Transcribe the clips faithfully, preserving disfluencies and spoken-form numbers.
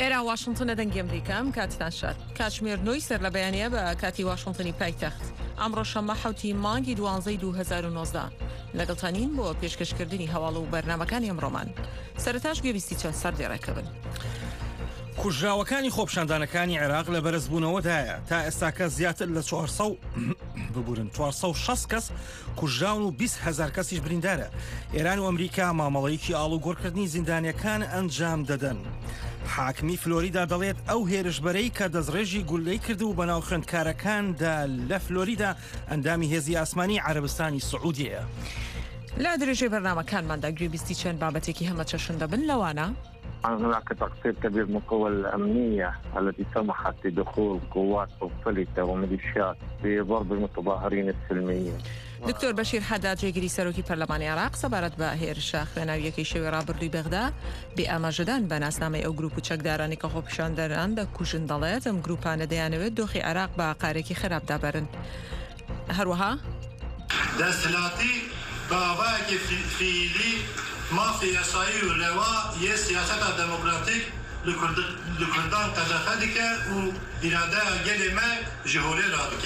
ئێرە واشنگتنە دەنگی ئەمریکام کاتتان شار کاتژمێر نۆی سەر لە بەیانیە بە کاتی واشنگتنی پایتەخت ئەمڕۆ شەمە حوتی مانگی دوانزەی دوو هەزار و نۆزدە لەگەڵتانین بۆ پێشکەشکردنی هەواڵ و بەرنامەکانی ئەمڕۆمان. سەرەتاش گوێبیستی چەند سەر دێڕێکەبن. کوژراوەکانی خۆپشاندانەکانی عێراق لە بەرزبوونەوەدایە تا ئێستاکە زیاتر لە چوارسەد ببورن چوارسەد و شەست کەس کوژراون و بیست هەزار کەسیش بریندارە. ئێران و ئەمریکا مامەڵەیەکی ئاڵوگۆڕکردنی زیندانیەکان ئەنجام دەدەن. حاکمی فلۆریدا دەڵێت ئەو هێرشبەرەی کە دەستڕێژی گولەی کرد و بەناو خوێندکارەکاندا لە فلۆریدا ئەندامی هێزی ئاسمانی عەرەبستانی سعودیەیە. لا درێژەی بەرنامەکانماندا گوێبیستی چەند بابەتێکی هەمە چەشن دەبن لەوانە هناك تقصير كبير من القوى الأمنية التي سمحت بدخول قوات مختلفة وميليشيات في ضرب المتظاهرين السلميين. دکتۆر بەشیر حەداد جێگیری سەرۆکی پەرلەمانی عێراق سەبارەت بە هێرشە خوێناویەکەی شەوی ڕابردووی بەغدا بێ ئاماژەدان بە ناسنامەی ئەو گروپ و چەکدارانی کە خۆپیشاندەران دەکوژن دەڵێت ئەم گروپانە دەیانەوێت دۆخی عێراق بە قارێکی خراپ دابەرن. هەروەها دەسەڵاتی باوایەکی فیلی مافی یاسایی و رەوا یە سیاسەتا دەموکراتیک لە کوردان قەدەغە دکە و ئیرادەیە گەلێ مە ji holê radike.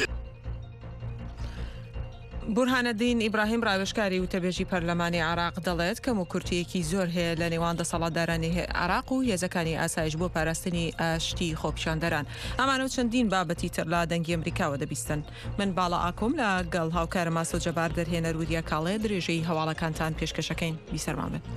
بورهانەدین ئیبراهیم ڕاوێژکاری وتەبێژی پەرلەمانی عێراق دەڵێت کەم و کورتیەکی زۆر هەیە لە نێوان دەسەڵاتدارانی عێراق و هێزەکانی ئاسایش بۆ پاراستنی ئاشتی خۆپیشاندەران. ئەمانە و چەندین بابەتی تر لە دەنگی ئەمریکاوە دەبیستن. من باڵا ئاکۆم لە گەڵ هاوکارە ماسۆ جەبار دەرهێنەر وریە کاڵێ درێژەی هەواڵەکانتان پێشکەشەکەین بیسەرمان بن.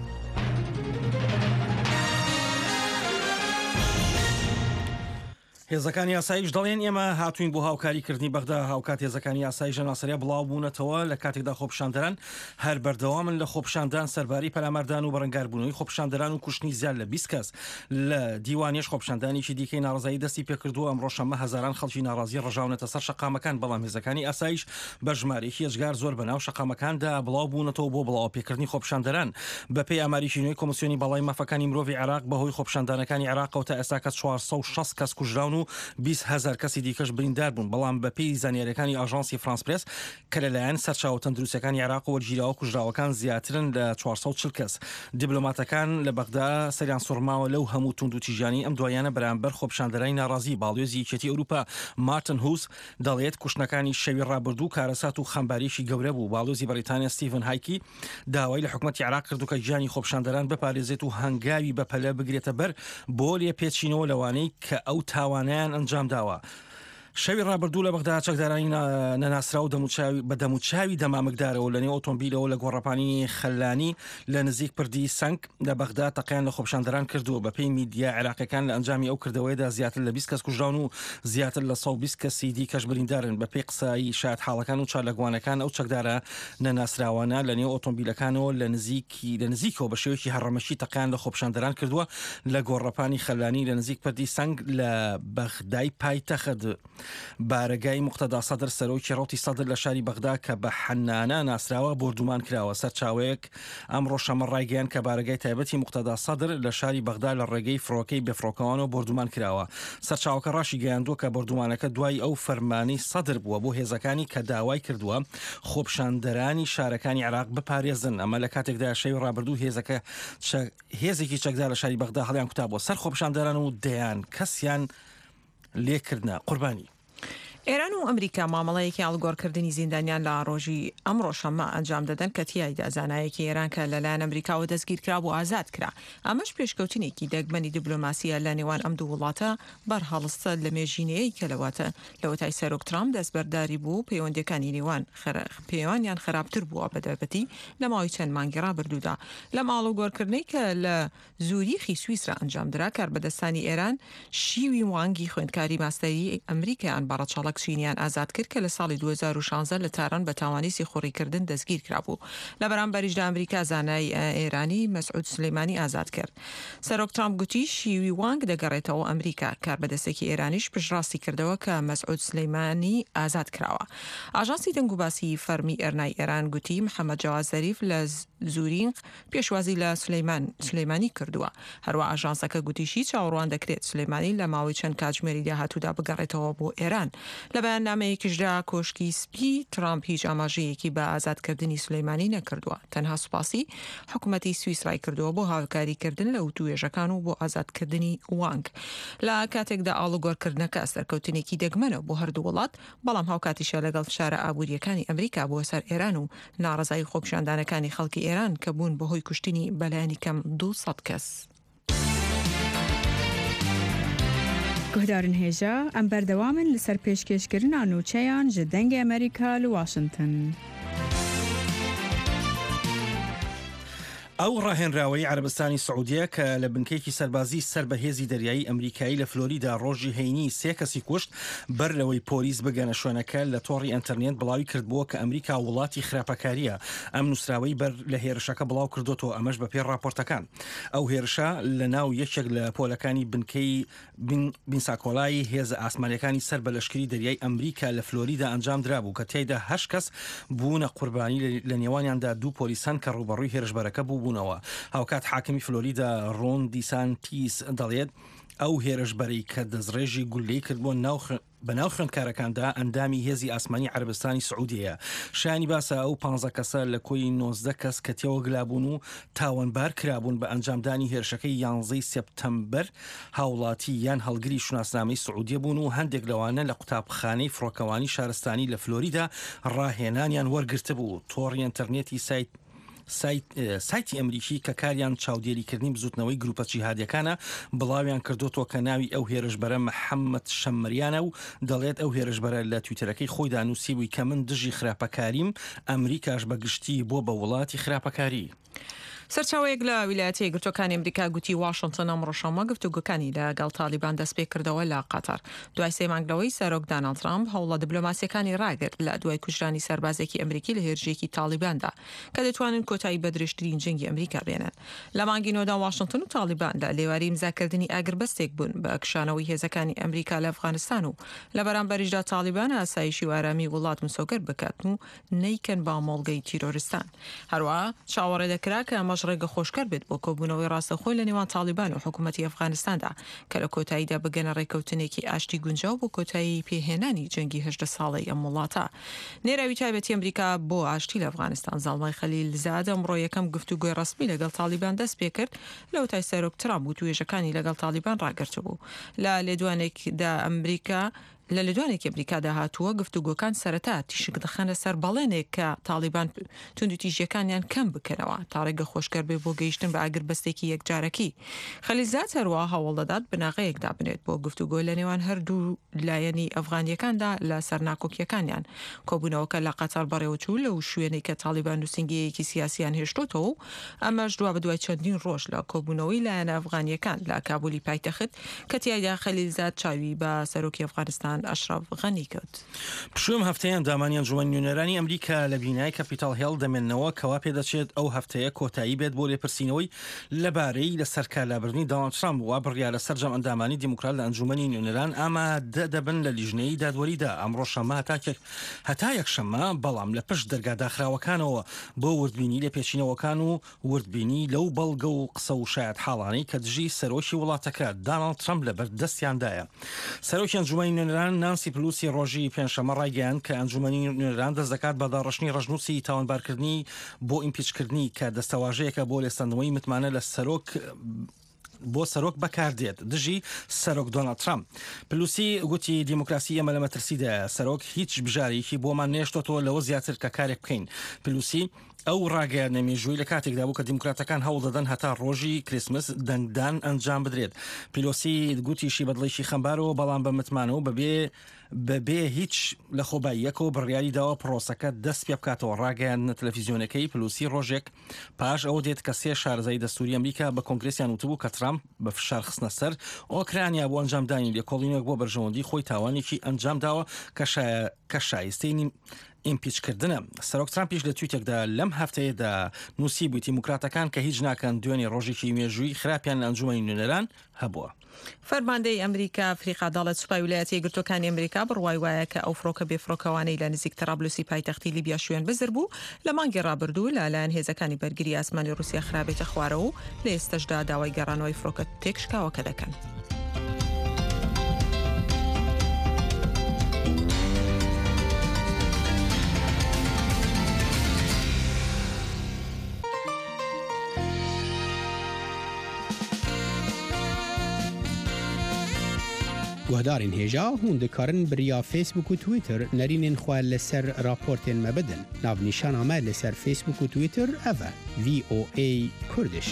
هێزەکانی یاساییش دەڵێن ئێمە هاتوین بۆ هاوکاریکردنی بەغدا. هاوکات هێزەکانی یاساییژە ناسەریا بڵاو بوونەتەوە لە کاتێکدا خۆپیشاندەران هەر بەردەوامن لە خۆپیشاندان سەرباری پەلامەردان و بەرەنگاربوونەوەی خۆپیشاندەران و کوشتنی زیاد لە بیست کەس لە دیوانیش خۆپیشاندانێکی دیکەی ناڕزایی دەستی پێکردووە. ئەمڕۆ شەمە هەزاران خەڵکی ناڕازی ڕژاونەتە سەر شەقامەکان، بەڵام هێزەکانی ئاساییش بە ژمارەیەکی هێزگار زۆر بەناو شەقامەکاندا بڵاو بوونەتەوە بۆ بڵاو پێکردنی خۆپیشاندەران. بەپێی ئاماریشی نوێی کۆمسیۆنی باڵای مافەکانی مرۆڤی عێراق بەهۆی خۆپیشاندانەکانی عێراقەوە تا ئێستا کە چوارسەد و شەست کەس کوژراون و بیست هەزار کەسی دیکەش بریندار بوون. بەڵام بەپێی زانیاریەکانی ئاژانسی فرانس پرێس کە لەلایەن سەرچاوە تەندروستەکانی عێراق و وەرگیراوە کوژراوەکان زیاترن لە چوارسەد و چل کەس. دیبلۆماتەکان لە بەغدا سەریان سوڕماوە لەو هەموو توند و تیژانی ئەم دوایانە بەرامبەر خۆپیشاندەرانی ناڕازی. باڵێزی یەکێتی ئەوروپا مارتن هوز دەڵێت کوشتنەکانی شەوی ڕابردوو کارەسات و خەمباریشی گەورە بوو. باڵێزی بەریتانیا ستیڤن هایکی داوای لە حکومەتی عێراق کردو کە گیانی خۆپیشاندەران بپارێزێت و هەنگاوی بەپەلە بگرێتە بەر بۆ لێپێچینەوە لەوانەی کە ئەو تاوانیان ئەنجام داوە. شەوی ڕابردوو لە بەغدا چەکدارانی نەناسرا و بە دەموچاوی دەمامکدارەوە لە نێو ئۆتۆمبیلەوە لە گۆڕەپانی خەلانی لە نزیک پردی سنگ لە بەغدا تەقیان لە خۆپیشاندەران کردووە. بەپێی میدیا عێراقیەکان لە ئەنجامی ئەو کردەوەیدا زیاتر لە بیست کەس کوژراون و زیاتر لە سەد و بیست کەسی دیکەش بریندارن. بەپێی قسایی شایەت حاڵەکان و چارلەگوانەکان ئەو چەکدارە نەناسراوانە لە نێو ئۆتۆمبیلەکانەوە لە نزیکی لە نزیکەوە بە شێوەیەکی هەڕەمەشی تەقیان لە خۆپیشاندەران کردووە لە گۆڕەپانی خەلانی لە نزیک پردی سنگ لە بەغدای پایتەخت. بارگای مقتدا سەدر سەرۆکی ڕوتی سەدر لە شاری بەغدا کە بە حەنانە ناسراوە بردومان کراوە. سەرچاوەیەک ئەمڕۆ شەمە ڕایگەیان کە بارگای تایبەتی مقتدا سەدر لە شاری بەغدا لە ڕێگەی فڕۆکەی بێفڕۆکەوانەوە بردومان کراوە. سەرچاوەکە ڕاشی گەیاندووە کە بردومانەکە دوای ئەو فەرمانی سەدر بووە بۆ هێزەکانی کە داوای کردووە خۆپیشاندەرانی شارەکانی عێراق بپارێزن. ئەمە لە کاتێکدا شەوی ڕابردوو هێزەکە هێزێکی چەکدار لە شاری بەغدا هەڵیان کوتابوە سەر خۆپیشاندەران و دەیان کەسیان لێکردنە قوربانی. ئێران و ئەمریکا مامەڵەیەکی هەڵگۆڕکردنی زیندانیان لە ڕۆژی ئەمڕۆ شەمە ئەنجام دەدەن کە تیایدا زانایەکی ئێران کە لەلایەن ئەمریکاوە دەستگیر کرا بۆ ئازاد کرا. ئەمەش پێشکەوتنێکی دەگمەنی دیبلۆماسیە لە نێوان ئەم دوو وڵاتە بەرهەڵستە لە مێژینەیە کە لەواتە لەوەتای سەرۆک ترامپ دەستبەرداری بوو پەیوەندیەکانی نێوان پەیوەندیان خراپتر بووە بەدەربەتی لە ماوەی چەند مانگی ڕابردوودا. لە ماڵوگۆڕکردنەی کە لە زوریخی سویسرا ئەنجامدرا کاربەدەستانی ئێران شیوی وانگی خوێندکاری ماستەری ئەمریکایان بەڕەچەڵک چینیان ئازاد کرد کە لە ساڵی دوو هەزار و شانزە لە تاران بە تاوانی سیخۆڕیکردن دەستگیر کرابوو. لە بەرامبەریشدا ئەمریکا زانای ئێرانی مەسعود سلەیمانی ئازاد کرد. سەرۆک ترامپ گوتی شیوی وانگ دەگەڕێتەوە ئەمریکا. کاربەدەستێکی ئێرانیش پشتڕاستی کردەوە کە مەسعود سلەیمانی ئازاد کراوە. ئاژانسی دەنگ و باسی فەرمی ئەرنای ئێران گوتی محەممەد جاواد زەریف لە زورینق پێشوازی لە سلەیمانی کردووە. هەروە ئاژانسەکە گوتیشی چاوەڕوان دەکرێت سلەیمانی لە ماوەی چەند کاتژمێری داهاتوودا بگەڕێتەوە بۆ ئێران. لە بەیاننامەیەکیشدا کۆشکی سپی ترامپ هیچ ئاماژەیەکی بە ئازادکردنی سلەیمانی نەکردووە. تەنها سوپاسی حکوومەتی سویس ڕای کردووە بۆ هاوکاریکردن لە وتوێژەکان و بۆ ئازادکردنی وانگ. لە کاتێکدا ئاڵوگۆڕکردنەکە سەرکەوتنێکی دەگمەنە بۆ هەردوو وڵات، بەڵام هاوکاتیشە لەگەڵ فشارە ئابوووریەکانی ئەمریکا بۆ سەر ئێران و ناڕزایی خۆپیشاندانەکانی خەڵکی ئێران کە بوون بەهۆی کوشتنی بەلایانی کەم دووسەد کەس. گهدارن هێژە ئەم بەردەوامن لەسەر پێشکەشکردنا نوچەیان ji dengê ئەمریکا li Washington. ئەو ڕاهێنراوەی عەرەبستانی سعودیە کە لە بنکەیەکی سەربازی سەر بە هێزی دەریایی ئەمریکایی لە فلۆریدا ڕۆژی هەینی سێ کەسی کوشت بەر لەوەی پۆلیس بگەنە شوێنەکە لە تۆڕی ئینتەرنێت بڵاوی کردبووە کە ئەمریکا وڵاتی خراپەکاریە. ئەم نووسراوەی بەر لە هێرشەکە بڵاو کردوتەوە، ئەمەش بە پێ راپۆرتەکان. ئەو هێرشە لە ناو یەکێک لە پۆلەکانی بنکەی بینساکۆلای هێزە ئاسمانیەکانی سەر بە لەشکری دەریای ئەمریکا لە فلۆریدا ئەنجام درابوو کە تیایدا هەشت کەس بوونە قوربانی، لە نێوانیاندا دوو پۆلیسان کە ڕوبەڕووی هێرشبەرەکە بوو. هاوکات حاکمی فلۆریدا ڕۆن دیسانتیس دەڵێت ئەو هێرشبەرەی کە دەستڕێژی گولەی کرد بۆ بە ناو خوێندکارەکاندا ئەندامی هێزی ئاسمانی عەرەبستانی سعودیەیە. شایانی باسە ئەو پانزە کەسە لە کۆی نۆزدە کەس کە تێوە گلابوون و تاوانبار کرابوون بە ئەنجامدانی هێرشەکەی یانزەی سێپتەمبەر هاوڵاتی یان هەڵگری شوناسنامەی سعودیە بوون و هەندێک لەوانە لە قوتابخانەی فڕۆکەوانی شارستانی لە فلۆریدا ڕاهێنانیان وەرگرتە بوو. تۆڕی ئینتەرنێتی سایت سایتی ئەمریکی کە کاریان چاودێریکردنی بزوتنەوەی گروپە جیهادیەکانە بڵاویان کردوتەوە کە ناوی ئەو هێرشبەرە محەممەد شەممەریانە و دەڵێت ئەو هێرشبەرە لە تویتەرەکەی خۆیدا نووسیبووی کە من دژی خراپەکاریم، ئەمریکاش بەگشتی بۆ بە وڵاتی خراپەکاری. سەرچاوەیەک لە ویلایەتە یەکگرتووەکانی ئەمریکا گوتی واشنگتن ئەم ڕۆژەمە گفتوگۆکانی لەگەڵ تالیبان دەست پێ کردەوە لە قەتەر دوای سێ مانگەوەی سەرۆک دانالد ترامپ هەوڵە دیبلۆماسیەکانی ڕاگرت لە دوای کوژرانی سەربازێکی ئەمریکی لە هێرشێکی تالیباندا کە دەتوانن کۆتایی بە درێژترین جەنگی ئەمریکا بێنن. لە مانگی نۆدا واشنگتن و تالیبان لە لێواری ئیمزاکردنی ئاگربەستێک بوون بە کشانەوەی هێزەکانی ئەمریکا لە ئەفغانستان و لە بەرامبەریشدا تالیبان ئاسایشی و ئارامی وڵات مسۆگەر بکات و نەیکەن با مۆڵگەی تیرۆریستان. هەروە چاوەڕێ دەکرا کە ئەمەش ڕێگە خۆشکەر بێت بۆ کۆبوونەوەی ڕاستەخۆی لە نێوان تالیبان و حکوومەتی ئەفغانستاندا کە لە کۆتاییدا بگەنە ڕێکەوتنێکی ئاشتی گونجاو بۆ کۆتایی پێهێنانی جەنگی هەژدە ساڵەی ئەم وڵاتە. نێراوی تایبەتی ئەمریکا بۆ ئاشتی لە ئەفغانستان زاڵمای خەلیلزاد ئەمڕۆ یەکەم گفتوگۆی ڕەسمی لەگەڵ تالیبان دەست پێ کرد لەو تای سەرۆک ترامپ و توێژەکانی لەگەڵ تالیبان ڕاگرتە بوو. لە لێدوانێکدا ئەمریکا لە لەدوانێکی ئەمریکادا هاتووە گفتوگۆکان سەرەتا تیشک دەخەنە سەر بەڵێنێک کە تالیبان توند و تیژیەکانیان کەم بکەنەوە تا ڕێگە خۆشکەر بێ بۆ گەیشتن بە ئاگربەستێکی یەکجارەکی. خەلیلزاد هەروە هەوڵ دەدات بناغەیەکدا بنێت بۆ گفتوگۆ لە نێوان هەردوو لایەنی ئەفغانیەکاندا لە سەر ناکۆکیەکانیان. کۆبوونەوەکە لە قەتەر بەڕێوەچوو لەو شوێنەی کە تالیبان نووسنگەیەکی سیاسیان هێشتۆتەوە، ئەمەش دوا بە دوای چەندین ڕۆژ لە کۆبوونەوەی لایەنە ئەفغانیەکان لە کابولی پایتەخت کە تیایدا خەلیلزاد چاوی بە سەرۆکی ئەفغانستان ئەشرەف غەنی پشوم هەفتەیە دامانی ئەنجومەن نوێنەرانی ئەمریکا لە بینای کەپیتال هێڵ دەمێننەوە کەوا پێدەچێت ئەو هەفتەیە کۆتایی بێت بۆ لێپرسینەوەی لەبارەی لەسەر کالابردنی داڵاند ترامپ وا بڕیارە سەرجەم ئەندامانی دیموکرات لە ئەنجومەنی نوێنەران ئامادە دەبن لە لیژنەی دادوەریدا ئەمڕۆ شەمە هەتا یەکشەمە، بەڵام لە پشت دەرگاداخراوەکانەوە بۆ وردبینی لە پێچینەوەکان و وردبینی لەو بەڵگە و قسە و شایەت حاڵانەی کە دژی سەرۆکی وڵاتەکە دانالد ترامپ لەبەر دەستیاندایە. سەرۆکی ئەنجومەنی نوێنەران نانسی پلوسی ڕۆژی پێنجشەمە ڕایگەیاند کە ئەنجومەنی نوێنەران دەست دەکات بە داڕشنی ڕژنووسی تاوانبارکردنی بۆ ئیمپیچکردنی کە دەستەواژەیەکە بۆ لێستاندنەوەی متمانە لە سەرۆک بۆ سەرۆک بەکاردێت دژی سەرۆک دۆنالد ترامپ. پلوسی گوتی دیموکراسی ئێمە لە مەترسیدایە، سەرۆک هیچ بژارێکی بۆمان نێشتۆتەوە لەوە زیاتر کە کارێک بکەین. پلوسی ئەو ڕاگەیانە مێژووی لە کاتێکدا بوو کە دیموکراتەکان هەوڵ دەدەن هەتا ڕۆژی کریسمس دەنگدان ئەنجام بدرێت. پیلۆسی گوتیشی بەدڵێکی خەمبارەوە بەڵام بە متمانەوە بەبێ بەبێ هیچ لە خۆباییەکە و بڕیاری داوە پرۆسەکە دەست پێ بکاتەوە. ڕاگەیان تەلەڤیزیۆنەکەی پلوسی ڕۆژێک پاش ئەو دێت کە سێ شارەزای دەستوری ئەمریکا بە کۆنگرێسیان وتبوو کە ترامپ بە فشار خستنە سەر ئۆکرانیا بۆ ئەنجامدانی لێکۆڵینێک بۆ بەرژەوەندی خۆی تاوانێکی ئەنجام داوە کە شایستەی ئیمپیچکردنە. سەرۆک ترامپیش لە تویتێکدا لەم هەفتەیەدا نووسی بووی دیموکراتەکان کە هیچ ناکەن دوێنێ ڕۆژێکی مێژووی خراپیان لە ئەنجومەنی نوێنەران هەبووە. فەرماندەی ئەمریکا ئەفریقا دەڵێت سوپای ویلایەتە یەکگرتووەکانی ئەمریکا بڕوای وایە کە ئەو فڕۆکە بێفڕۆکەوانەی لە نزیک تەرابلوسی پایتەختی لیبیا شوێن بزر بوو لە مانگی ڕابردوو لەلایەن هێزەکانی بەرگری ئاسمانی رووسیا خراپێتە خوارەوە و لە ئێستەشدا داوای گەڕانەوەی فڕۆکە تێکشکاوەکە دەکەن. گوهدارین هێژا هون دikarin biriya Facebook û Twitter nerînên xwe li ser raportên me bidin. Navnîşana me li ser Facebook û Twitter ev e V O A Kurdish.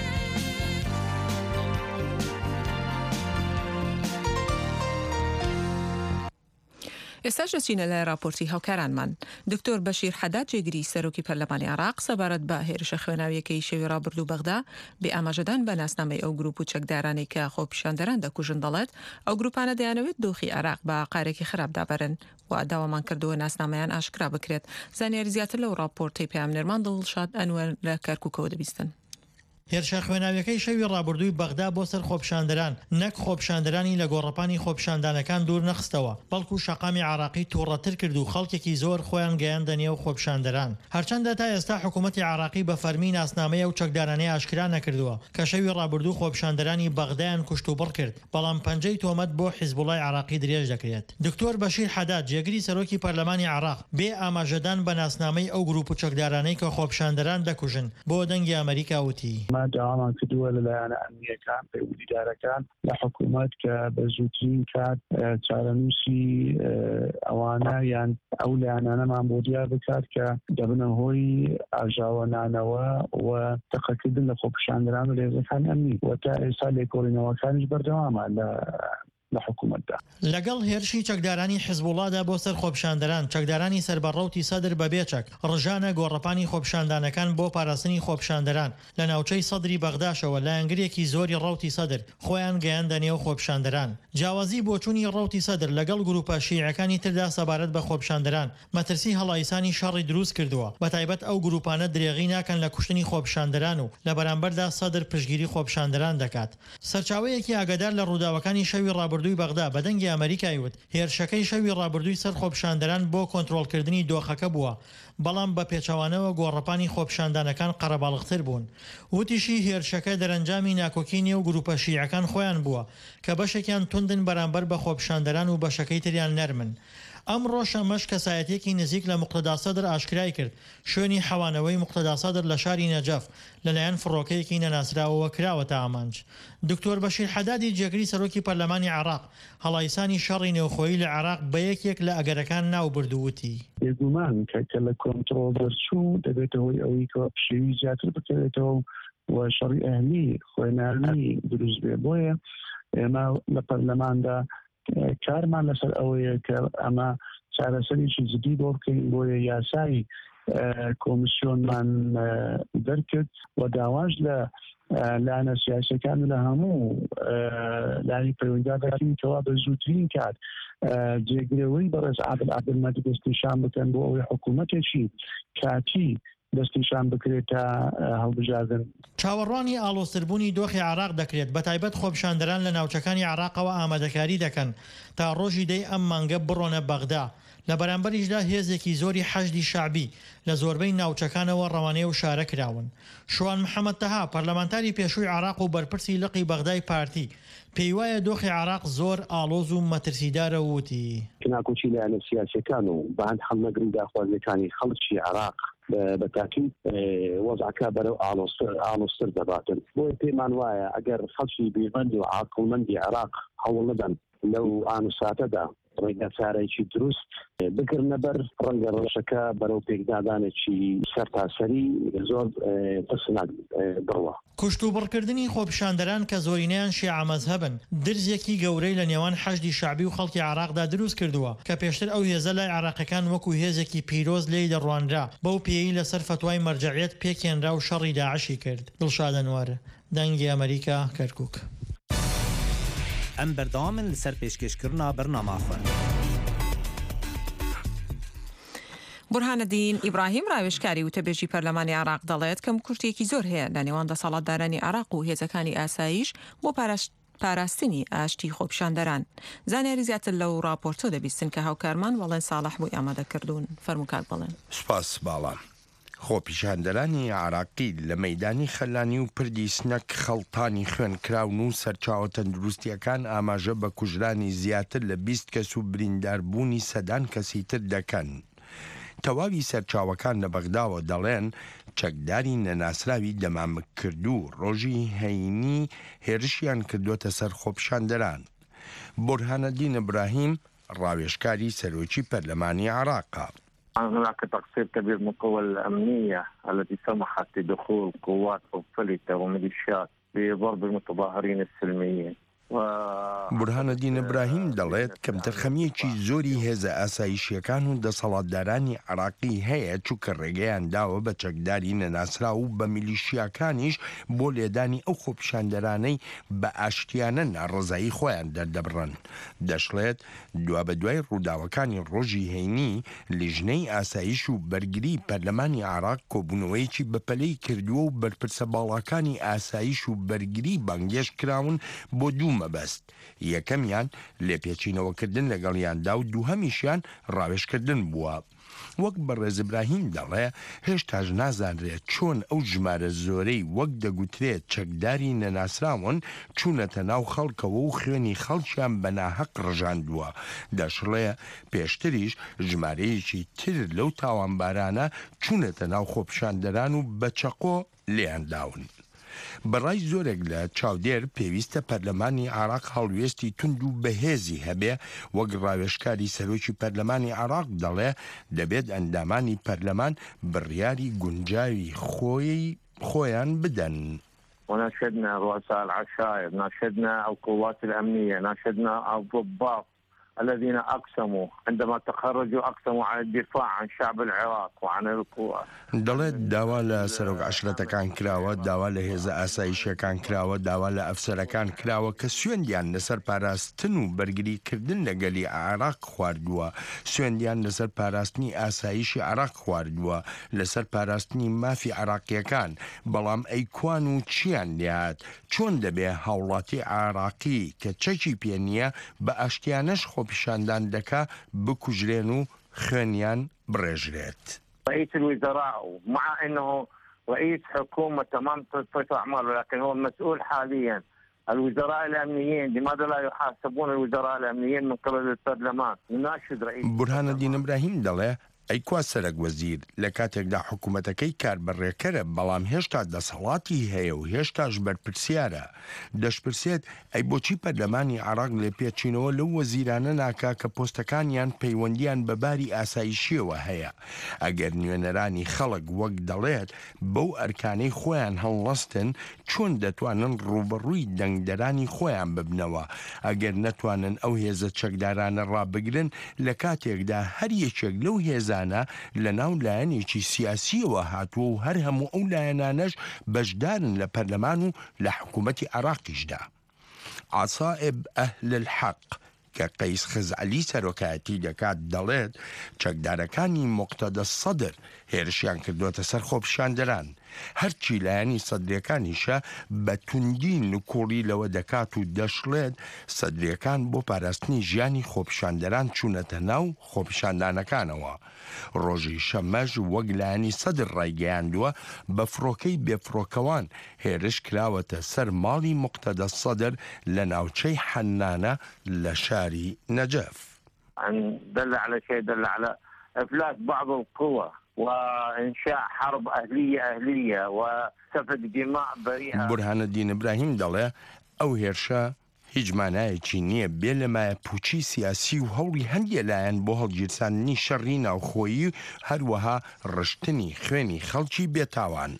ئێستاش دەچینە لە راپۆرتی هاوکارانمان. دکتۆر بەشیر حەداد جێگری سەرۆکی پەرلەمانی عێراق سەبارەت بە هێرشە خوێناویەکەی شەوی ڕابردوو بەغدا بێ ئاماژەدان بە ناسنامەی ئەو گروپ و چەکدارانەی کە خۆپیشاندەران دەکوژن دەڵێت ئەو گروپانە دەیانەوێت دۆخی عێراق بە قارێکی خراپ دابەرن و داوامان کردووە ناسنامەیان ئاشکرا بکرێت. زانیاری زیاتر لەو راپۆرتی پێامنەرمان دڵشاد ئەنوەر لە کەرکووکەوە دەبیستن. هێرشە خوێناویەکەی شەوی ڕابردووی بەغدا بۆ سەر خۆپیشاندەران نەک خۆپیشاندەرانی لە گۆڕەپانی خۆپیشاندانەکان دوور نەخستەوە بەڵکو شەقامی عێراقی تووڕەتر کرد و خەڵکێکی زۆر خۆیان گەیاندە نێو خۆپیشاندەران. هەرچەندە تا ئێستا حکوومەتی عێراقی بە فەرمی ناسنامەیە و چەکدارانەی ئاشکرا نەکردووە کە شەوی ڕابردوو خۆپیشاندەرانی بەغدایان کوشت و بڕ کرد، بەڵام پەنجەی تۆمەت بۆ حیزبوڵای عێراقی درێژ دەکرێت. دکتۆر بەشیر حەداد جێگری سەرۆکی پەرلەمانی عێراق بێ ئاماژەدان بە ناسنامەی ئەو گروپ و چەکدارانەی کە خۆپیشاندەران دەکوژن بۆ دەنگی ئەمریکا وتی لەلایەنە ئەمنیەکان پەیوەندیدارەکان لە حکوومەت کە بە زووترین کات چارەنووسی ئەوانە یان ئەو لایەنانەمان بۆ دیار بکات کە دەبنە هۆی ئاژاوەنانەوە و تەقەکردن لە خۆپیشاندەران و لێزەکان ئەمنی و تا ئێستا لێکۆڵینەوەکانیش بەردەوامە لە لە حکوومەتدا. لەگەڵ هێرشی چەکدارانی حیزبوڵادا بۆ سەر خۆپیشاندەران چەکدارانی سەربەڕەوتی سەدر بەبێچەک ڕژانە گۆڕەپانی خۆپیشاندانەکان بۆ پاراستنی خۆپیشاندەران لە ناوچەی سەدری بەغداشەوە لایەنگرێکی زۆری ڕەوتی سەدر خۆیان گەیاندە نێو خۆپیشاندەران. جیاوازی بۆچوونی ڕەوتی سەدر لەگەڵ گروپە شیعەکانی تردا سەبارەت بە خۆپیشاندەران مەترسی هەڵایسانی شەڕی دروست کردووە، بەتایبەت ئەو گروپانە درێغی ناکەن لە کوشتنی خۆپیشاندەران و لە بەرامبەردا سەدر پشگیری خۆپیشاندەران دەکات. سەرچاوەیەکی ئاگادار لە ڕووداوەکانی شەوی ڕابردووی بەغدا بەدەنگی ئەمریکای وت هێرشەکەی شەوی ڕابردووی سەر خۆپیشاندەران بۆ کۆنتڕۆڵکردنی دۆخەکە بووە، بەڵام بە پێچەوانەوە گۆڕەپانی خۆپیشاندانەکان قەرەباڵغتر بوون. وتیشی هێرشەکە دەرەنجامی ناکۆکی نێو گروپە شیعەکان خۆیان بووە کە بەشێکیان توندن بەرامبەر بە خۆپیشاندەران و بەشەکەی تریان نەرمن. ئەم ڕۆژەمەش کەسایەتێکی نزیک لە موقتەدا سەدر ئاشکرای کرد شوێنی حەوانەوەی موقتەدا سەدر لە شاری نەجەف لەلایەن فڕۆکەیەکی نەناسراوەوە کراوەتە ئامانج. دکتۆر بەشیر حەدادی جێگری سەرۆکی پەرلەمانی عێراق هەڵایسانی شەڕی نێوخۆیی لە عێراق بە یەکێک لە ئەگەرەکان ناوبردووتی. بێگومان کە لە کۆنتڕۆڵ دەرچوو دەبێتەوەی ئەوەی کە شێوی زیاتر بکرێتەوە و شەڕی ئەهلی خوێنانی دروست بێ. بۆیە ئێمە لە پەرلەماندا کارمان لەسەر ئەوەیە کە ئەمە چارەسەرێکی جدی بۆ بکەین بۆیە یاسایی کۆمیسیۆنمان دەرکرد و داواش لە لایەنە سیاسیەکان لە هەموو لانی پەیوەندیدا دەکەین کەوا بە زووترین کات جێگرەوەی بەڕێز عادل عەبدولمەجید دەستنیشان بکەن بۆ ئەوەی حکوومەتێکی کاتی دەستنیشان بکرێت تا هەڵبژاردن. چاوەڕوانی ئاڵۆزتربوونی دۆخی عێراق دەکرێت، بەتایبەت خۆپیشاندەران لە ناوچەکانی عێراقەوە ئامادەکاری دەکەن تا ڕۆژی دەی ئەم مانگە بڕۆنە بەغدا. لە بەرامبەریشدا هێزێکی زۆری حەشدی شعبی لە زۆربەی ناوچەکانەوە ڕەوانەیە و شارە کراون. شوان محەممەد تەها پەرلەمانتاری پێشووی عێراق و بەرپرسی لقی بەغدای پارتی پێی وایە دۆخی عێراق زۆر ئاڵۆز و مەترسیدارە وتی ناکۆچی لایەنە سیاسیەکان و بەهەند هەڵنەگری داخوازیەکانی خەڵکی عێراق بە تاکید وەزعەکە بەرەو ئاڵۆزتر دەباتن. بۆیە پێمان وایە ئەگەر خەڵکی بێبەند و عاقڵمەندی عێراق هەوڵ نەدەن لەو ئانوساتەدا ڕێگە چارەیەکی دروست بگرنە بەر ڕەنگە ڕۆژەکە بەرەو پێکدادانێکی سەرتاسەری زۆر پسناک بڕوە. کوشت و بڕکردنی خۆپیشاندەران کە زۆرینەیان شیعە مەزهەبن درزێکی گەورەی لە نێوان حەشدی شعبی و خەڵکی عێراقدا دروست کردووە کە پێشتر ئەو هێزە لای عێراقیەکان وەکو هێزێکی پیرۆز لێی دەڕوانرا بەو پێیی لەسەر فتوای مەرجەعیەت پێکێنرا و شەڕی داعشی کرد. دڵشاد ئەنوار، دەنگی ئەمریکا، کەرکووک. ئەم بەردەوامن لەسەر پێشکەشکردنا بەرنامەخۆن. بورهانەدین ئیبراهیم ڕاوێژکاری وتەبێژی پەرلەمانی عێراق دەڵێت کەم کورتێکی زۆر هەیە لە نێوان دەسەڵاتدارانی عێراق و هێزەکانی ئاسایش بۆ پاراست پاراستنی ئاشتی خۆپیشاندەران. زانیاری زیاتر لەو راپۆرتۆ دەبیستن کە هاوکارمان وەڵێن ساڵح بۆی ئامادەکردوون. فەرموکات بڵێن. سپاس باڵام. خۆپیشاندەرانی عراقی لە مەیدانی خەلانی و پردی سنەک خەڵتانی خوێنکراون و سەرچاوە تەندروستیەکان ئاماژە بە کوژرانی زیاتر لە بیست کەس و برینداربوونی سەدان کەسی تر دەکەن. تەواوی سەرچاوەکان لە بەغداوە دەڵێن چەکداری نەناسراوی دەمامکردو ڕۆژی هەینی هێرشیان کردوتە سەر خۆپیشاندەران. بورهانەدین ئیبراهیم ڕاوێژکاری سەرۆکی پەرلەمانی عێراقا. هناك تقصير كبير من القوى الأمنية التي سمحت بدخول قوات مختلطة وميليشيات بضرب المتظاهرين السلميين. بورهانەدین ئیبراهیم دەڵێت کەم تەرخەمیەکی زۆری هێزە ئاسایشیەکان و دەسەڵاتدارانی عێراقی هەیە چووکە ڕێگەیان داوە بە چەکداری نەناسرا و بە میلیشیاکانیش بۆ لێدانی ئەو خۆپیشاندەرانەی بە ئاشتیانە ناڕزایی خۆیان دەردەبڕن. دەشڵێت دوا بە دوای ڕووداوەکانی ڕۆژی هەینی لیژنەی ئاسایش و بەرگری پەرلەمانی عێراق کۆبوونەوەیەکی بەپەلەی کردووە و بەرپرسە باڵاکانی ئاسایش و بەرگری بانگێش کراون بۆ دوو مەبەست. یەکەمیان لێپێچینەوەکردن لەگەڵیاندا و دووهەمیشیان ڕاوێژکردن بووە. وەک بەڕێز ئیبراهیم دەڵێ هێشتاش نازانرێت چۆن ئەو ژمارە زۆرەی وەک دەگوترێت چەکداری نەناسراون چوونەتە ناو خەڵکەوە و خوێنی خەڵکیان بە ناحەق ڕژاندووە. دەشڵێ پێشتریش ژمارەیەکی تر لەو تاوانبارانە چوونەتە ناو خۆپیشاندەران و بە چەقۆ لێیانداون. بەڕای زۆرێک لە چاودێر پێویستە پەرلەمانی عێراق هەڵوێستی تونند و بەهێزی هەبێ. وەک ڕاوێژکاری سەرۆکی پەرلەمانی عێراق دەڵێ دەبێت ئەندامانی پەرلەمان بڕیاری گونجاوی خۆی خۆیان بدەن. وناشدنا رؤساء العشائر، ناشدنا القوات الأمنية، ناشدنا الضباط الذين أقسموا عندما تخرجوا أقسموا على الدفاع عن شعب العراق وعن القوات. دەڵێت داوا لە سەرۆک عەشرەتەکان کراوە، داوا لە هێزە ئاسایشیەکان کراوە، داوا لە ئەفسەرەکان کراوە کە سوێندیان لەسەر پاراستن و بەرگریکردن لەگەلی عێراق خواردووە، سوێندیان لەسەر پاراستنی ئاسایشی عێراق خواردووە، لەسەر پاراستنی مافی عێراقیەکان. بەڵام ئەیکوان و چیان لێهات؟ چۆن دەبێ هاوڵاتی عێراقی کە چەکی پێ نییە بە ئاشتیانەش خۆپیشاندان دەکا بکوژرێن و خوێنیان بڕێژرێت. رئيس الوزراء مع أنه رئيس حكومة تمام تطبيق أعمال، ولكن هو المسؤول حاليا. الوزراء الأمنيين لماذا لا يحاسبون الوزراء الأمنيين من قبل البرلمان؟ نناشد رئيس بورهانەدین ئیبراهیم دەڵێ ئەیکوا سەرک وەزیر لە کاتێکدا حکوومەتەکەی کاربڕێکەرە بەڵام هێشتا دەسەڵاتی هەیە و هێشتاش بەرپرسیارە. دەشپرسێت ئەی بۆچی پەرلەمانی عێراق لێ پێچینەوە لەو وەزیرانە ناکا کە پۆستەکانیان پەیوەندیان بە باری ئاسایشیەوە هەیە. ئەگەر نوێنەرانی خەڵک وەک دەڵێت بەو ئەرکانەی خۆیان هەڵڵەستن چۆن دەتوانن ڕوبەڕووی دەنگدەرانی خۆیان ببنەوە؟ ئەگەر نەتوانن ئەو هێزە چەکدارانە ڕابگرن لە کاتێکدا هەر یەکێک لەو هێزە لە ناو لایەنێکی سیاسیەوە هاتووە و هەر هەموو ئەو لایەنانەش بەشدارن لە پەرلەمان و لە حکوومەتی عێراقیشدا. عەسائب ئەهل الحەق کە قەیس خزعەلی سەرۆکایەتی دەکات دەڵێت چەکدارەکانی موقتەدە سەدر هێرشیان کردوتە سەر خۆپیشاندەران. هەرچی لایەنی سەدرەکانیشە بە توندی نکۆڵی لەوە دەکات و دەشڵێت سەدرەکان بۆ پاراستنی ژیانی خۆپیشاندەران چوونەتە ناو خۆپیشاندانەکانەوە. ڕۆژی شەمەژ وەک لایەنی سەدر ڕایگەیاندووە بە فڕۆکەی بێفڕۆکەوان هێرش کراوەتە سەر ماڵی موقتەدە سەدر لە ناوچەی حەنانە لە شاری نەجەف. دل على شيء دل على إفلاس بعض القوى وإنشاء حرب أهلية أهلية وسفك دماء بريئة. بورهانەدین ئیبراهیم دەڵێ ئەو هێرشە هیچ مانایەکی نییە بێ لەمایە پوچی سیاسی و هەوڵی هەندێک لایەن بۆ هەڵگیرساندنی شەڕی ناوخۆیی هەروەها ڕشتنی خوێنی خەڵکی بێتاوان.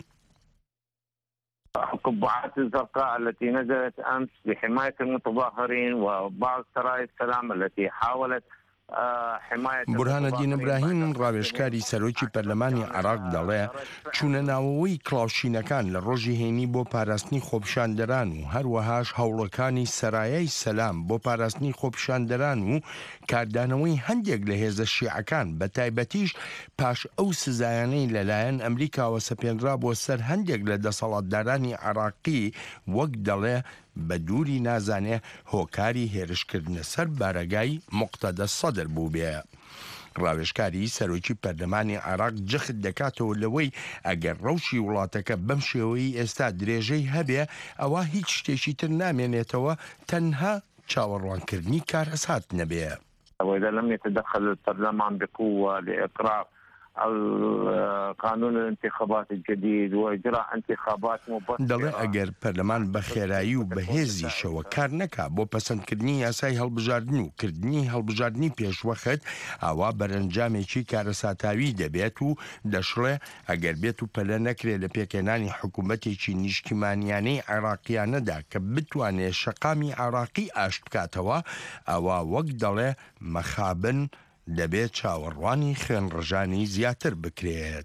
القبعات الزرقاء التي نزلت أمس لحماية المتظاهرين وبعض سرايا السلام التي حاولت بورهانەدین ئیبراهیم ڕاوێژکاری سەرۆکی پەرلەمانی عێراق دەڵێ چوونە ناوەوەی کڵاوشینەکان لە ڕۆژی هێنی بۆ پاراستنی خۆپیشاندەران و هەروەهاش هەوڵەکانی سەرایای سەلام بۆ پاراستنی خۆپیشاندەران و کاردانەوەی هەندێک لە هێزە شیعەکان بە تایبەتیش پاش ئەو سزایانەی لەلایەن ئەمریکاوە سەپێنرا بۆ سەر هەندێک لە دەسەڵاتدارانی عێراقی وەک دەڵێ بە دووری نازانێ هۆکاری هێرشکردنە سەر بارەگای موقتەدە سەدر بوو بێ. ڕاوێژکاری سەرۆکی پەرلەمانی عێراق جەخت دەکاتەوە لەوەی ئەگەر ڕەوشی وڵاتەکە بەم شێوەی ئێستا درێژەی هەبێ ئەوە هیچ شتێکی تر نامێنێتەوە تەنها چاوەڕوانکردنی کارهەسات نەبێ. وإذا لم يتدخل البرلمان بقوة لإقرار قانون الانتخابات الجديد وإجراء انتخابات مبكرة دەڵێ ئەگەر پەرلەمان بە خێرایی و بەهێزیشەوە کار نەکا بۆ پەسەندکردنی یاسای هەڵبژاردن و کردنی هەڵبژاردننی پێشوەخت ئاوا بەرەنجامێکی کارەساتاوی دەبێت و دەشڵێ ئەگەر بێت و پەلە نەکرێت لە پێکێنانی حکوومەتێکی نیشتیمانیانەی عێراقیانەدا کە بتوانێت شەقامی عێراقی ئاشت بکاتەوە ئەوە وەک دەڵێ مەخابن دەبێت چاوەڕوانی خوێنڕژانی زیاتر بکرێت.